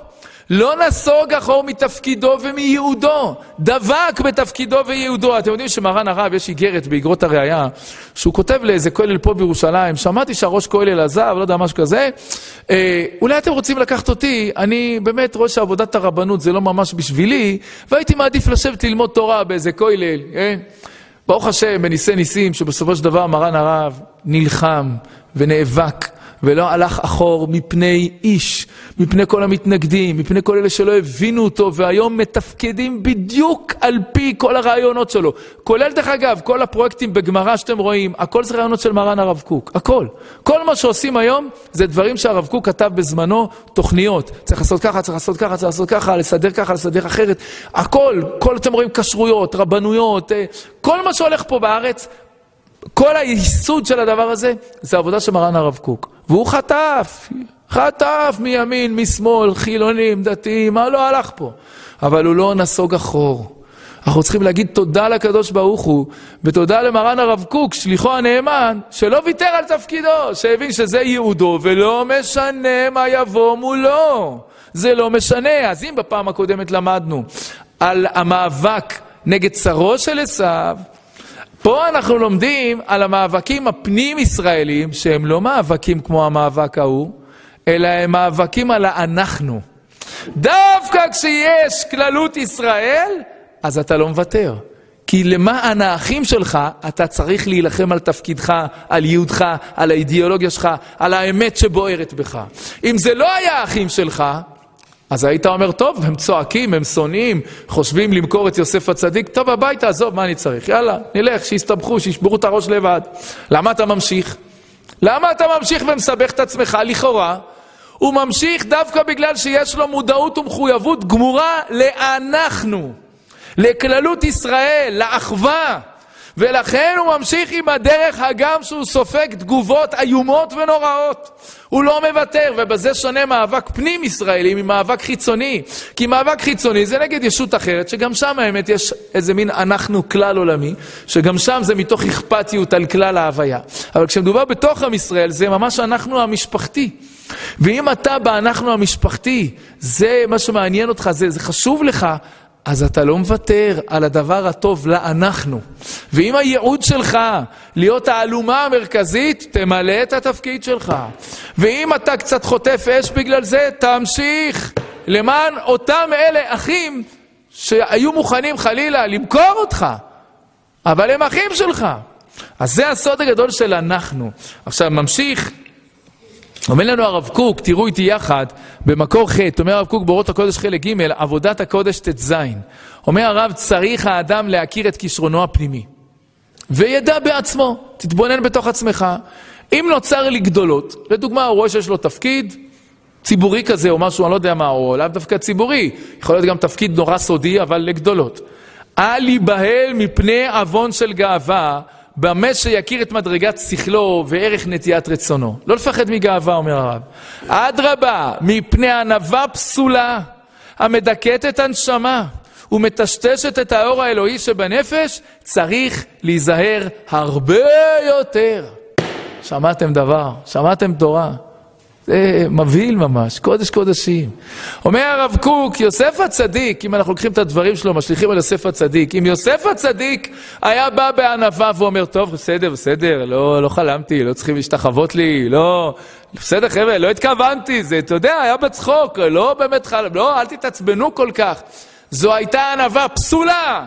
לא נסוג אחור מתפקידו ומייעודו, דבק בתפקידו וייעודו. אתם יודעים שמרן הרב, יש איגרת באגרות הראייה, שהוא כותב לאיזה כולל פה בירושלים, שמעתי שהראש כולל עזב, לא יודע משהו כזה, אה, אולי אתם רוצים לקחת אותי, אני באמת רואה שעבודת הרבנות זה לא ממש בשבילי, והייתי מעדיף לשבת ללמוד תורה באיזה כולל, אה? ברוך השם, בניסי ניסים, שבסופו של דבר מרן הרב נלחם ונאבק, ולא הלך אחור מפני איש, מפני כל המתנגדים, מפני כל אלה שלא הבינו אותו, והיום מתפקדים בדיוק על פי כל הרעיונות שלו. כולל דרך אגב, כל הפרויקטים בגמרא שאתם רואים, הכל זה רעיונות של מרן הרב קוק, הכל. כל מה שעושים היום, זה דברים שהרב קוק כתב בזמנו, תוכניות. צריך לעשות ככה, צריך לעשות ככה, צריך לעשות ככה, לסדר ככה, לסדר אחרת. הכל, כל אתם רואים כשרויות, רבנויות, כל מה שהולך פה בארץ, כל היסוד של הדבר הזה, זה עבודה של מרן הרב קוק. והוא חטף, חטף מימין, משמאל, חילונים, דתיים, מה לא הלך פה? אבל הוא לא נסוג אחור. אנחנו צריכים להגיד תודה לקדוש ברוך הוא, ותודה למרן הרב קוק, שליחו הנאמן, שלא ויתר על תפקידו, שהבין שזה ייעודו, ולא משנה מה יבוא מולו. זה לא משנה. אז אם בפעם הקודמת למדנו על המאבק נגד צרו של עשיו, פה אנחנו לומדים על המאבקים הפנים-ישראלים, שהם לא מאבקים כמו המאבק ההוא, אלא הם מאבקים על האנחנו. דווקא כשיש כללות ישראל, אז אתה לא מוותר. כי למען האחים שלך, אתה צריך להילחם על תפקידך, על ייעודך, על האידיאולוגיה שלך, על האמת שבוערת בך. אם זה לא היה האחים שלך, אז היית אומר, טוב, הם צועקים, הם שונאים, חושבים למכור את יוסף הצדיק, טוב, הביתה, עזוב, מה אני צריך? יאללה, נלך, שיסתבכו, שישברו את הראש לבד. למה אתה ממשיך? למה אתה ממשיך ומסבך את עצמך? לכאורה, הוא ממשיך דווקא בגלל שיש לו מודעות ומחויבות גמורה לאנחנו, לכללות ישראל, לאחווה, ולכן הוא ממשיך עם הדרך הגם שהוא סופג תגובות איומות ונוראות. הוא לא מוותר, ובזה שונה מאבק פנים ישראלי ממאבק חיצוני. כי מאבק חיצוני זה נגד ישות אחרת, שגם שם האמת יש איזה מין אנחנו כלל עולמי, שגם שם זה מתוך אכפתיות על כלל ההוויה. אבל כשמדובר בתוך עם ישראל, זה ממש אנחנו המשפחתי. ואם אתה באנחנו המשפחתי, זה מה שמעניין אותך, זה, זה חשוב לך, אז אתה לא מוותר על הדבר הטוב לאנחנו. ואם הייעוד שלך להיות האלומה המרכזית, תמלא את התפקיד שלך. ואם אתה קצת חוטף אש בגלל זה, תמשיך למען אותם אלה אחים שהיו מוכנים חלילה למכור אותך, אבל הם אחים שלך. אז זה הסוד הגדול של אנחנו. עכשיו ממשיך, אומר לנו הרב קוק, תראו איתי יחד, במקור ח', אומר הרב קוק באורות הקודש חלק ג', עבודת הקודש תזין. אומר הרב, צריך האדם להכיר את כישרונו הפנימי. וידע בעצמו, תתבונן בתוך עצמך. אם נוצר לי גדולות, לדוגמה, הוא רואה שיש לו תפקיד ציבורי כזה, או משהו, אני לא יודע מה, או לאו דווקא ציבורי, יכול להיות גם תפקיד נורא סודי, אבל לגדולות. אל להיבהל מפני אבון של גאווה, במה שיכיר את מדרגת שכלו וערך נטיית רצונו. לא לפחד מגאווה, אומר הרב. אדרבה, מפני ענווה פסולה, המדכאת את הנשמה, ומטשטשת את האור האלוהי שבנפש, צריך להיזהר הרבה יותר. שמעתם דבר, שמעתם תורה. זה מבהיל ממש, קודש קודשים. אומר הרב קוק, יוסף הצדיק, אם אנחנו לוקחים את הדברים שלו, משליחים על יוסף הצדיק, אם יוסף הצדיק היה בא בענווה ואומר, טוב, בסדר, בסדר, לא, לא חלמתי, לא צריכים להשתחוות לי, לא, בסדר חבר'ה, לא התכוונתי, זה, אתה יודע, היה בצחוק, לא באמת חלם, לא, אל תתעצבנו כל כך. זו הייתה ענווה פסולה.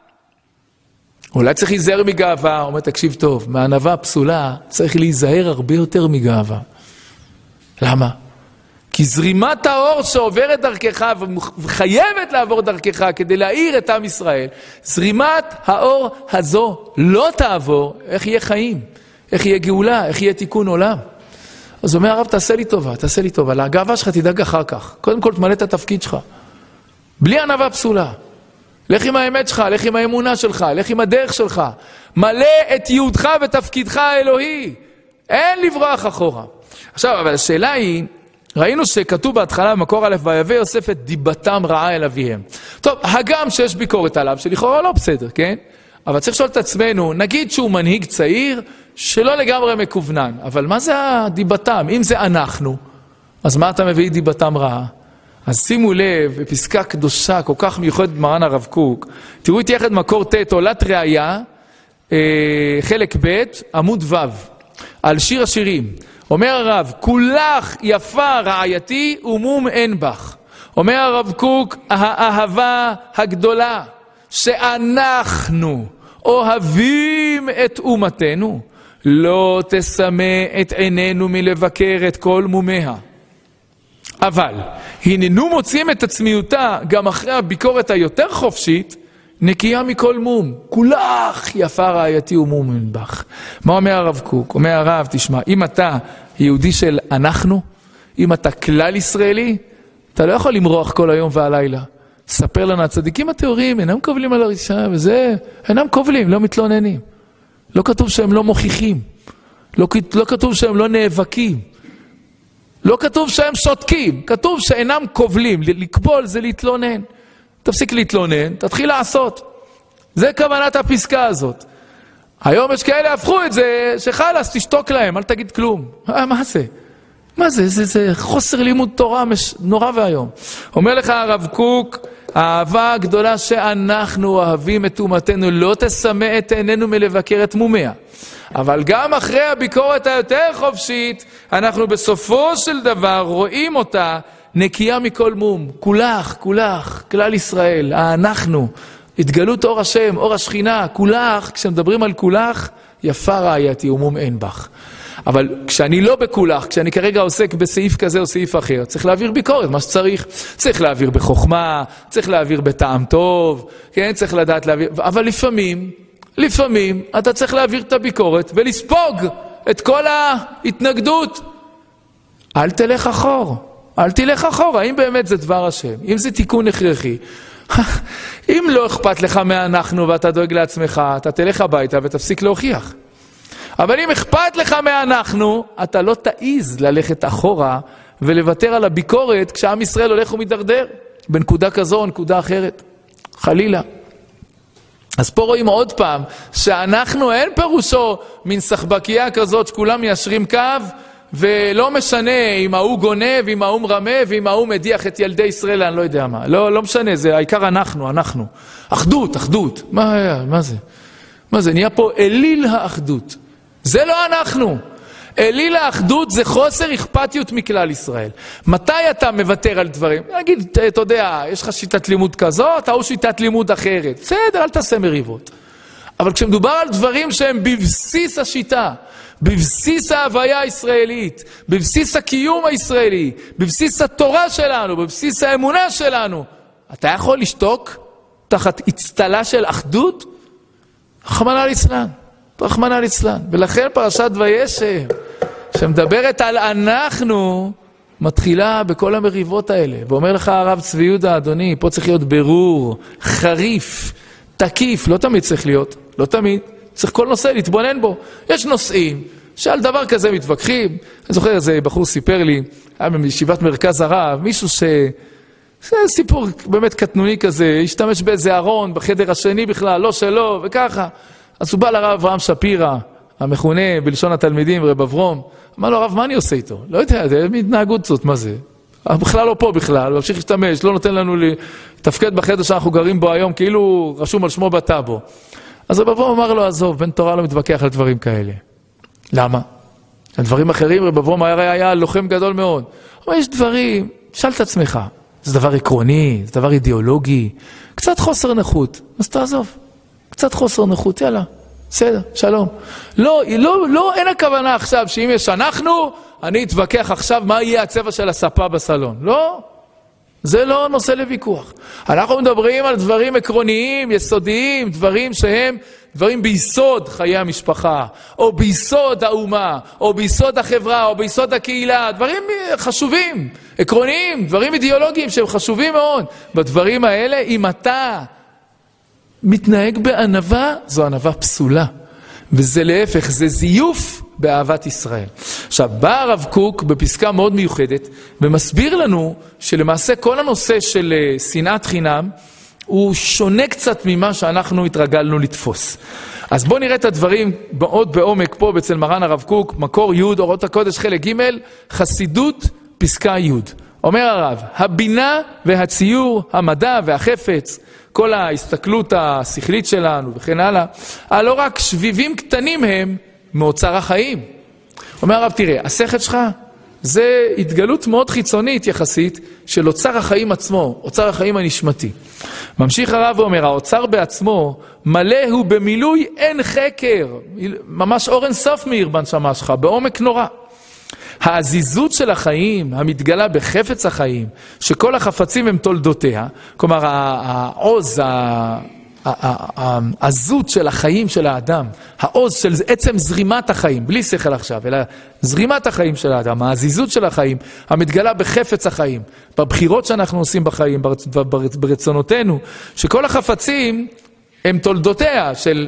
אולי צריך להיזהר מגאווה, הוא אומר, תקשיב טוב, מענווה פסולה צריך להיזהר הרבה יותר מגאווה. למה? כי זרימת האור שעוברת דרכך וחייבת לעבור דרכך כדי להאיר את עם ישראל, זרימת האור הזו לא תעבור, איך יהיה חיים? איך יהיה גאולה? איך יהיה תיקון עולם? אז אומר הרב, תעשה לי טובה, תעשה לי טובה. להגאווה שלך תדאג אחר כך. קודם כל תמלא את התפקיד שלך. בלי ענווה פסולה. לך עם האמת שלך, לך עם האמונה שלך, לך עם הדרך שלך. מלא את ייעודך ותפקידך האלוהי. אין לברוח אחורה. עכשיו, אבל השאלה היא, ראינו שכתוב בהתחלה במקור א' ויבא יוסף את דיבתם רעה אל אביהם. טוב, הגם שיש ביקורת עליו, שלכאורה לא בסדר, כן? אבל צריך לשאול את עצמנו, נגיד שהוא מנהיג צעיר, שלא לגמרי מקוונן, אבל מה זה הדיבתם? אם זה אנחנו, אז מה אתה מביא דיבתם רעה? אז שימו לב, בפסקה קדושה כל כך מיוחדת במרן הרב קוק, תראו איתי יחד מקור ט' עולת ראיה, אה, חלק ב' עמוד ו', על שיר השירים. אומר הרב, כולך יפה רעייתי ומום אין בך. אומר הרב קוק, האהבה הגדולה שאנחנו אוהבים את אומתנו, לא תסמא את עינינו מלבקר את כל מומיה. אבל הננו מוצאים את עצמיותה גם אחרי הביקורת היותר חופשית, נקייה מכל מום. כולך יפה רעייתי ומום אין בך. מה אומר הרב קוק? אומר הרב, תשמע, אם אתה יהודי של אנחנו, אם אתה כלל ישראלי, אתה לא יכול למרוח כל היום והלילה. ספר לנו, הצדיקים התיאוריים אינם קובלים על הרישה, וזה, אינם קובלים, לא מתלוננים. לא כתוב שהם לא מוכיחים. לא, לא כתוב שהם לא נאבקים. לא כתוב שהם שותקים. כתוב שאינם קובלים. לקבול זה להתלונן. תפסיק להתלונן, תתחיל לעשות. זה כוונת הפסקה הזאת. היום יש כאלה הפכו את זה, שחלס, תשתוק להם, אל תגיד כלום. אה, מה זה? מה זה? זה, זה חוסר לימוד תורה מש... נורא והיום. אומר לך הרב קוק, האהבה הגדולה שאנחנו אוהבים את אומתנו, לא תסמא את עינינו מלבקר את מומיה. אבל גם אחרי הביקורת היותר חופשית, אנחנו בסופו של דבר רואים אותה נקייה מכל מום. כולך, כולך, כלל ישראל, אנחנו, התגלות אור השם, אור השכינה, כולך, כשמדברים על כולך, יפה רעייתי ומום אין בך. אבל כשאני לא בכולך, כשאני כרגע עוסק בסעיף כזה או סעיף אחר, צריך להעביר ביקורת, מה שצריך. צריך להעביר בחוכמה, צריך להעביר בטעם טוב, כן? צריך לדעת להעביר, אבל לפעמים, לפעמים אתה צריך להעביר את הביקורת ולספוג את כל ההתנגדות. אל תלך אחור, אל תלך אחור, האם באמת זה דבר השם? אם זה תיקון הכרחי, אם לא אכפת לך מאנחנו ואתה דואג לעצמך, אתה תלך הביתה ותפסיק להוכיח. אבל אם אכפת לך מאנחנו, אתה לא תעיז ללכת אחורה ולוותר על הביקורת כשעם ישראל הולך ומתדרדר בנקודה כזו או נקודה אחרת. חלילה. אז פה רואים עוד פעם שאנחנו אין פירושו מן סחבקייה כזאת שכולם מיישרים קו ולא משנה אם ההוא גונב, אם ההוא מרמה ואם ההוא מדיח את ילדי ישראל, אני לא יודע מה. לא, לא משנה, זה העיקר אנחנו, אנחנו. אחדות, אחדות. מה היה? מה זה? מה זה? נהיה פה אליל האחדות. זה לא אנחנו. אליל האחדות זה חוסר אכפתיות מכלל ישראל. מתי אתה מוותר על דברים? נגיד, אתה יודע, יש לך שיטת לימוד כזאת, או שיטת לימוד אחרת. בסדר, אל תעשה מריבות. אבל כשמדובר על דברים שהם בבסיס השיטה, בבסיס ההוויה הישראלית, בבסיס הקיום הישראלי, בבסיס התורה שלנו, בבסיס האמונה שלנו, אתה יכול לשתוק תחת הצטלה של אחדות? רחמנא ליצלן. רחמנא ליצלן. ולכן פרשת וישב, שמדברת על אנחנו, מתחילה בכל המריבות האלה. ואומר לך הרב צבי יהודה, אדוני, פה צריך להיות ברור, חריף, תקיף, לא תמיד צריך להיות, לא תמיד. צריך כל נושא להתבונן בו. יש נושאים שעל דבר כזה מתווכחים. אני זוכר, איזה בחור סיפר לי, היה בישיבת מרכז הרב, מישהו ש... זה סיפור באמת קטנוני כזה, השתמש באיזה ארון בחדר השני בכלל, לא שלו, וככה. אז הוא בא לרב אברהם שפירא, המכונה בלשון התלמידים, רב אברום, אמר לו, הרב, מה אני עושה איתו? לא יודע, זה מתנהגות זאת, מה זה? בכלל לא פה בכלל, הוא ממשיך להשתמש, לא נותן לנו לתפקד בחדר שאנחנו גרים בו היום, כאילו רשום על שמו בטאבו. אז רב אברום אמר לו, עזוב, בן תורה לא מתווכח על דברים כאלה. למה? על דברים אחרים, רב אברום היה, היה לוחם גדול מאוד. אבל יש דברים, שאל את עצמך, זה דבר עקרוני, זה דבר אידיאולוגי, קצת חוסר נוחות, אז תעזוב. קצת חוסר נוחות, יאללה, בסדר, שלום. לא, לא, לא, אין הכוונה עכשיו שאם יש אנחנו, אני אתווכח עכשיו מה יהיה הצבע של הספה בסלון. לא, זה לא נושא לוויכוח. אנחנו מדברים על דברים עקרוניים, יסודיים, דברים שהם דברים ביסוד חיי המשפחה, או ביסוד האומה, או ביסוד החברה, או ביסוד הקהילה, דברים חשובים, עקרוניים, דברים אידיאולוגיים שהם חשובים מאוד. בדברים האלה, אם אתה מתנהג בענווה, זו ענווה פסולה. וזה להפך, זה זיוף באהבת ישראל. עכשיו, בא הרב קוק בפסקה מאוד מיוחדת, ומסביר לנו שלמעשה כל הנושא של שנאת חינם, הוא שונה קצת ממה שאנחנו התרגלנו לתפוס. אז בואו נראה את הדברים מאוד בעומק פה, אצל מרן הרב קוק, מקור י' אורות הקודש חלק ג', חסידות פסקה י'. אומר הרב, הבינה והציור, המדע והחפץ, כל ההסתכלות השכלית שלנו וכן הלאה, הלא רק שביבים קטנים הם מאוצר החיים. אומר הרב, תראה, השכל שלך זה התגלות מאוד חיצונית יחסית של אוצר החיים עצמו, אוצר החיים הנשמתי. ממשיך הרב ואומר, האוצר בעצמו מלא הוא במילוי אין חקר, ממש אור אין סוף מאיר בנשמה שלך, בעומק נורא. העזיזות של החיים, המתגלה בחפץ החיים, שכל החפצים הם תולדותיה, כלומר העוז, העזות של החיים של האדם, העוז של עצם זרימת החיים, בלי שכל עכשיו, אלא זרימת החיים של האדם, העזיזות של החיים, המתגלה בחפץ החיים, בבחירות שאנחנו עושים בחיים, ברצונותינו, שכל החפצים הם תולדותיה של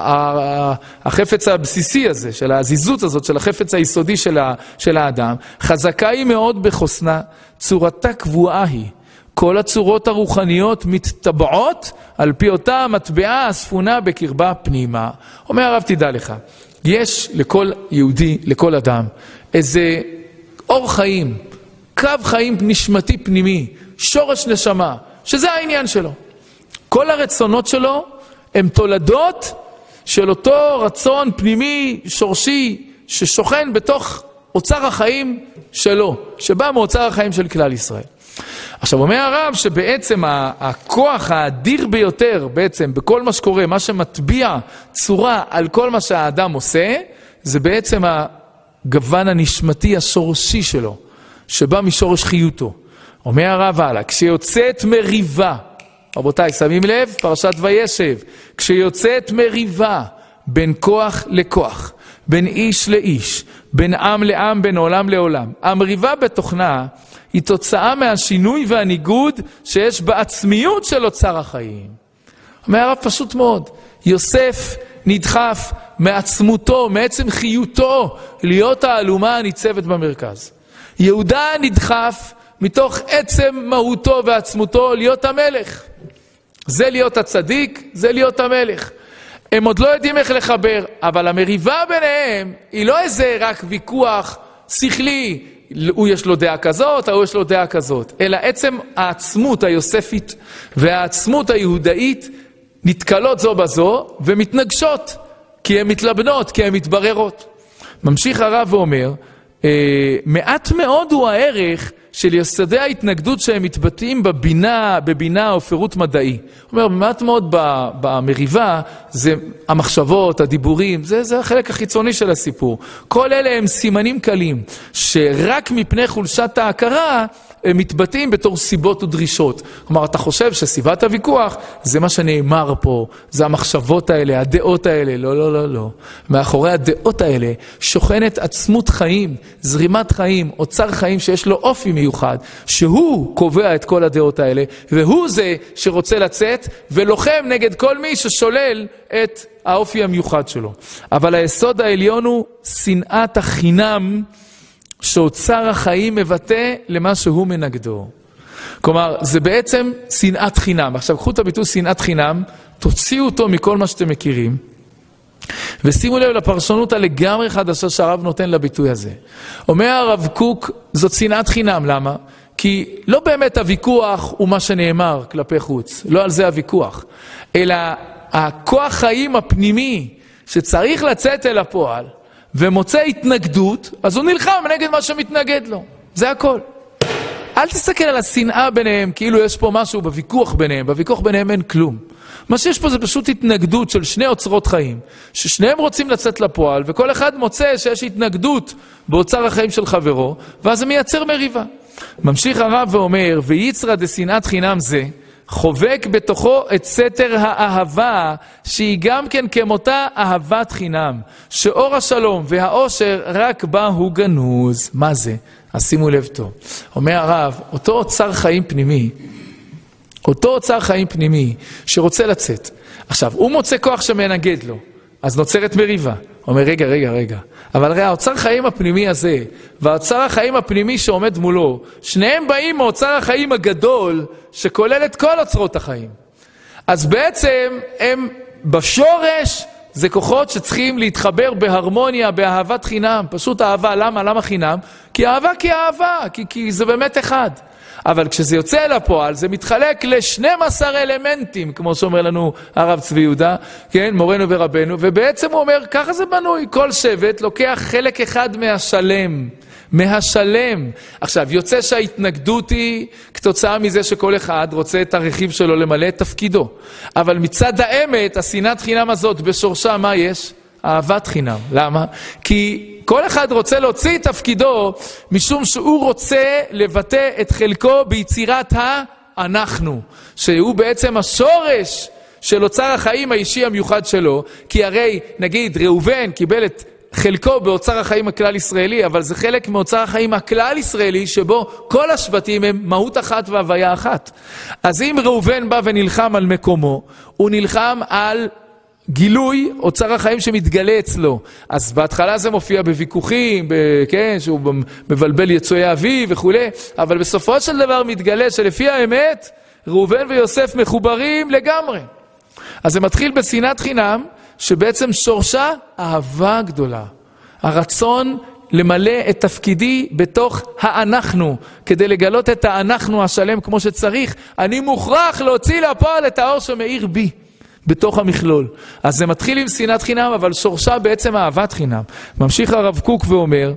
החפץ הבסיסי הזה, של העזיזות הזאת, של החפץ היסודי של האדם, חזקה היא מאוד בחוסנה, צורתה קבועה היא. כל הצורות הרוחניות מתטבעות על פי אותה המטבעה הספונה בקרבה פנימה. אומר הרב, תדע לך, יש לכל יהודי, לכל אדם, איזה אור חיים, קו חיים נשמתי פנימי, שורש נשמה, שזה העניין שלו. כל הרצונות שלו הם תולדות של אותו רצון פנימי, שורשי, ששוכן בתוך אוצר החיים שלו, שבא מאוצר החיים של כלל ישראל. עכשיו אומר הרב שבעצם הכוח האדיר ביותר בעצם בכל מה שקורה, מה שמטביע צורה על כל מה שהאדם עושה, זה בעצם הגוון הנשמתי השורשי שלו, שבא משורש חיותו. אומר הרב הלאה, כשיוצאת מריבה, רבותיי, שמים לב, פרשת וישב, כשיוצאת מריבה בין כוח לכוח, בין איש לאיש, בין עם לעם, בין עולם לעולם, המריבה בתוכנה היא תוצאה מהשינוי והניגוד שיש בעצמיות של אוצר החיים. אומר הרב פשוט מאוד, יוסף נדחף מעצמותו, מעצם חיותו, להיות האלומה הניצבת במרכז. יהודה נדחף מתוך עצם מהותו ועצמותו להיות המלך. זה להיות הצדיק, זה להיות המלך. הם עוד לא יודעים איך לחבר, אבל המריבה ביניהם היא לא איזה רק ויכוח שכלי, הוא יש לו דעה כזאת, הוא יש לו דעה כזאת, אלא עצם העצמות היוספית והעצמות היהודאית נתקלות זו בזו ומתנגשות, כי הן מתלבנות, כי הן מתבררות. ממשיך הרב ואומר, מעט מאוד הוא הערך של יסודי ההתנגדות שהם מתבטאים בבינה, בבינה או פירוט מדעי. הוא אומר, מעט מאוד במריבה זה המחשבות, הדיבורים, זה, זה החלק החיצוני של הסיפור. כל אלה הם סימנים קלים, שרק מפני חולשת ההכרה הם מתבטאים בתור סיבות ודרישות. כלומר, אתה חושב שסיבת הוויכוח זה מה שנאמר פה, זה המחשבות האלה, הדעות האלה. לא, לא, לא, לא. מאחורי הדעות האלה שוכנת עצמות חיים, זרימת חיים, אוצר חיים שיש לו אופי מיוחד, שהוא קובע את כל הדעות האלה, והוא זה שרוצה לצאת ולוחם נגד כל מי ששולל את האופי המיוחד שלו. אבל היסוד העליון הוא שנאת החינם, שאוצר החיים מבטא למה שהוא מנגדו. כלומר, זה בעצם שנאת חינם. עכשיו, קחו את הביטוי שנאת חינם, תוציאו אותו מכל מה שאתם מכירים, ושימו לב לפרשנות הלגמרי חדשה שהרב נותן לביטוי הזה. אומר הרב קוק, זאת שנאת חינם. למה? כי לא באמת הוויכוח הוא מה שנאמר כלפי חוץ. לא על זה הוויכוח. אלא הכוח חיים הפנימי שצריך לצאת אל הפועל, ומוצא התנגדות, אז הוא נלחם נגד מה שמתנגד לו. זה הכל. אל תסתכל על השנאה ביניהם, כאילו יש פה משהו בוויכוח ביניהם. בוויכוח ביניהם אין כלום. מה שיש פה זה פשוט התנגדות של שני אוצרות חיים, ששניהם רוצים לצאת לפועל, וכל אחד מוצא שיש התנגדות באוצר החיים של חברו, ואז זה מייצר מריבה. ממשיך הרב ואומר, ויצרא דשנאת חינם זה, חובק בתוכו את סתר האהבה, שהיא גם כן כמותה אהבת חינם, שאור השלום והאושר רק בה הוא גנוז. מה זה? אז שימו לב טוב. אומר הרב, אותו אוצר חיים פנימי, אותו אוצר חיים פנימי שרוצה לצאת. עכשיו, הוא מוצא כוח שמנגד לו, אז נוצרת מריבה. אומר, רגע, רגע, רגע. אבל ראה, האוצר חיים הפנימי הזה, והאוצר החיים הפנימי שעומד מולו, שניהם באים מאוצר החיים הגדול, שכולל את כל אוצרות החיים. אז בעצם הם בשורש זה כוחות שצריכים להתחבר בהרמוניה, באהבת חינם. פשוט אהבה, למה? למה חינם? כי אהבה כי אהבה, כי, כי זה באמת אחד. אבל כשזה יוצא אל הפועל, זה מתחלק ל-שנים עשר אלמנטים, כמו שאומר לנו הרב צבי יהודה, כן, מורנו ורבנו, ובעצם הוא אומר, ככה זה בנוי, כל שבט לוקח חלק אחד מהשלם, מהשלם. עכשיו, יוצא שההתנגדות היא כתוצאה מזה שכל אחד רוצה את הרכיב שלו למלא את תפקידו. אבל מצד האמת, השנאת חינם הזאת בשורשה, מה יש? אהבת חינם. למה? כי כל אחד רוצה להוציא את תפקידו, משום שהוא רוצה לבטא את חלקו ביצירת האנחנו, שהוא בעצם השורש של אוצר החיים האישי המיוחד שלו, כי הרי נגיד ראובן קיבל את חלקו באוצר החיים הכלל ישראלי, אבל זה חלק מאוצר החיים הכלל ישראלי, שבו כל השבטים הם מהות אחת והוויה אחת. אז אם ראובן בא ונלחם על מקומו, הוא נלחם על גילוי אוצר החיים שמתגלה אצלו. אז בהתחלה זה מופיע בוויכוחים, כן, שהוא מבלבל יצואי אביו וכו', אבל בסופו של דבר מתגלה שלפי האמת, ראובן ויוסף מחוברים לגמרי. אז זה מתחיל בשנאת חינם, שבעצם שורשה אהבה גדולה. הרצון למלא את תפקידי בתוך האנחנו, כדי לגלות את האנחנו השלם כמו שצריך. אני מוכרח להוציא לפועל את האור שמאיר בי. בתוך המכלול. אז זה מתחיל עם שנאת חינם, אבל שורשה בעצם אהבת חינם. ממשיך הרב קוק ואומר,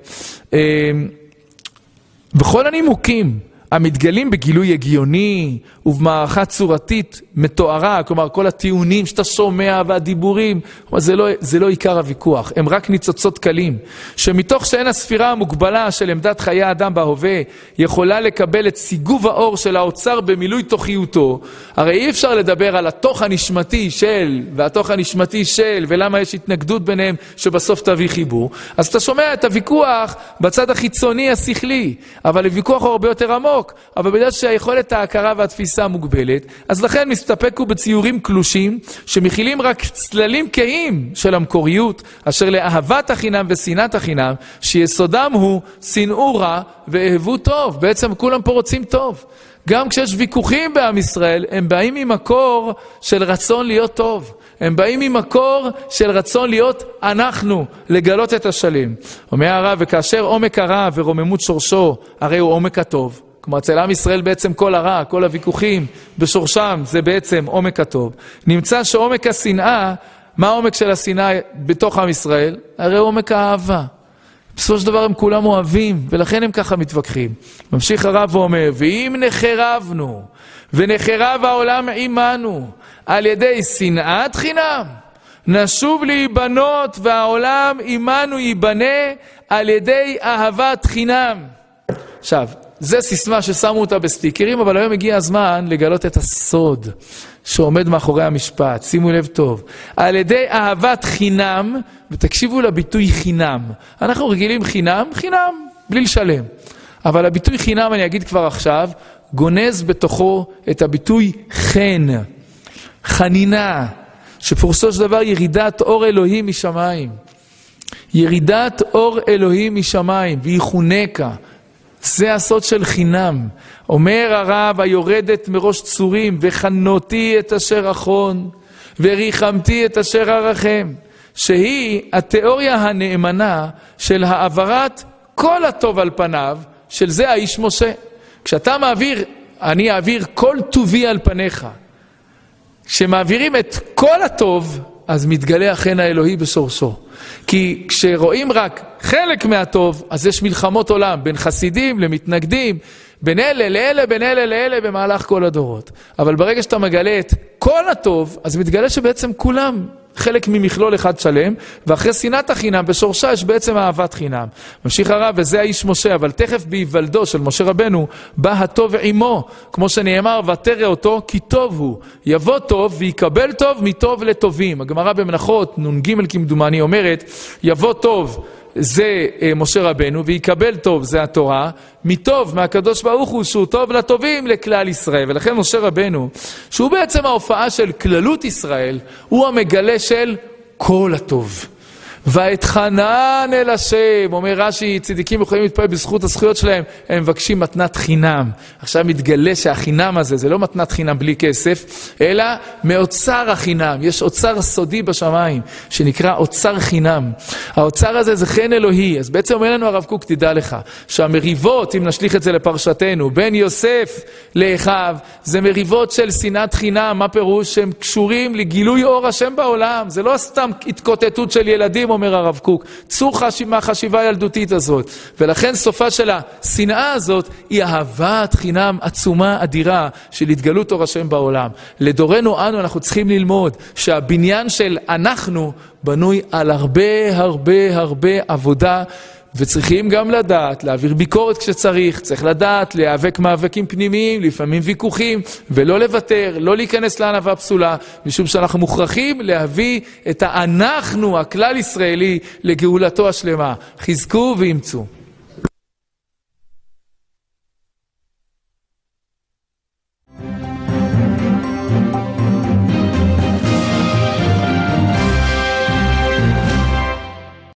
בכל הנימוקים המתגלים בגילוי הגיוני ובמערכה צורתית מתוארה, כלומר כל הטיעונים שאתה שומע והדיבורים, זה לא, זה לא עיקר הוויכוח, הם רק ניצוצות קלים, שמתוך שאין הספירה המוגבלה של עמדת חיי האדם בהווה, יכולה לקבל את סיגוב האור של האוצר במילוי תוכיותו, הרי אי אפשר לדבר על התוך הנשמתי של, והתוך הנשמתי של, ולמה יש התנגדות ביניהם שבסוף תביא חיבור, אז אתה שומע את הוויכוח בצד החיצוני השכלי, אבל הוויכוח הוא הרבה יותר עמוק, אבל בגלל שהיכולת ההכרה והתפיסה מוגבלת, אז לכן מסתפקו בציורים קלושים שמכילים רק צללים כהים של המקוריות, אשר לאהבת החינם ושנאת החינם, שיסודם הוא שנאו רע ואהבו טוב. בעצם כולם פה רוצים טוב. גם כשיש ויכוחים בעם ישראל, הם באים ממקור של רצון להיות טוב. הם באים ממקור של רצון להיות אנחנו, לגלות את השלם. אומר הרב, וכאשר עומק הרע ורוממות שורשו, הרי הוא עומק הטוב. כלומר, אצל עם ישראל בעצם כל הרע, כל הוויכוחים בשורשם, זה בעצם עומק הטוב. נמצא שעומק השנאה, מה העומק של השנאה בתוך עם ישראל? הרי עומק האהבה. בסופו של דבר הם כולם אוהבים, ולכן הם ככה מתווכחים. ממשיך הרב ואומר, ואם נחרבנו, ונחרב העולם עמנו, על ידי שנאת חינם, נשוב להיבנות, והעולם עמנו ייבנה על ידי אהבת חינם. עכשיו, זה סיסמה ששמו אותה בסטיקרים, אבל היום הגיע הזמן לגלות את הסוד שעומד מאחורי המשפט. שימו לב טוב. על ידי אהבת חינם, ותקשיבו לביטוי חינם. אנחנו רגילים חינם, חינם, בלי לשלם. אבל הביטוי חינם, אני אגיד כבר עכשיו, גונז בתוכו את הביטוי חן, חנינה, שפורסו של דבר ירידת אור אלוהים משמיים. ירידת אור אלוהים משמיים, והיא חונקה. זה הסוד של חינם. אומר הרב, היורדת מראש צורים, וחנותי את אשר אחון, וריחמתי את אשר ארחם, שהיא התיאוריה הנאמנה של העברת כל הטוב על פניו, של זה האיש משה. כשאתה מעביר, אני אעביר כל טובי על פניך. כשמעבירים את כל הטוב, אז מתגלה החן האלוהי בשורשו. כי כשרואים רק חלק מהטוב, אז יש מלחמות עולם, בין חסידים למתנגדים, בין אלה לאלה, בין אלה לאלה, במהלך כל הדורות. אבל ברגע שאתה מגלה את כל הטוב, אז מתגלה שבעצם כולם חלק ממכלול אחד שלם, ואחרי שנאת החינם בשורשה יש בעצם אהבת חינם. ממשיך הרב, וזה האיש משה, אבל תכף בהיוולדו של משה רבנו, בא הטוב עמו, כמו שנאמר, ותרא אותו כי טוב הוא, יבוא טוב ויקבל טוב מטוב לטובים. הגמרא במנחות, נ"ג כמדומני אומרת, יבוא טוב, זה משה רבנו, ויקבל טוב, זה התורה, מטוב מהקדוש ברוך הוא, שהוא טוב לטובים לכלל ישראל. ולכן משה רבנו, שהוא בעצם ההופעה של כללות ישראל, הוא המגלה של כל הטוב. ואתחנן אל השם, אומר רש"י, צדיקים יכולים להתפלל בזכות הזכויות שלהם, הם מבקשים מתנת חינם. עכשיו מתגלה שהחינם הזה, זה לא מתנת חינם בלי כסף, אלא מאוצר החינם. יש אוצר סודי בשמיים, שנקרא אוצר חינם. האוצר הזה זה חן אלוהי. אז בעצם אומר לנו הרב קוק, תדע לך, שהמריבות, אם נשליך את זה לפרשתנו, בין יוסף לאחיו, זה מריבות של שנאת חינם. מה פירוש? שהם קשורים לגילוי אור השם בעולם. זה לא סתם התקוטטות של ילדים, אומר הרב קוק. צאו מהחשיבה הילדותית הזאת. ולכן סופה של השנאה הזאת היא אהבת חינם עצומה אדירה של התגלות אור השם בעולם. לדורנו אנו אנחנו צריכים ללמוד שהבניין של אנחנו בנוי על הרבה הרבה הרבה עבודה, וצריכים גם לדעת, להעביר ביקורת כשצריך, צריך לדעת, להיאבק מאבקים פנימיים, לפעמים ויכוחים, ולא לוותר, לא להיכנס לענווה פסולה, משום שאנחנו מוכרחים להביא את האנחנו, הכלל ישראלי, לגאולתו השלמה. חזקו ואמצו.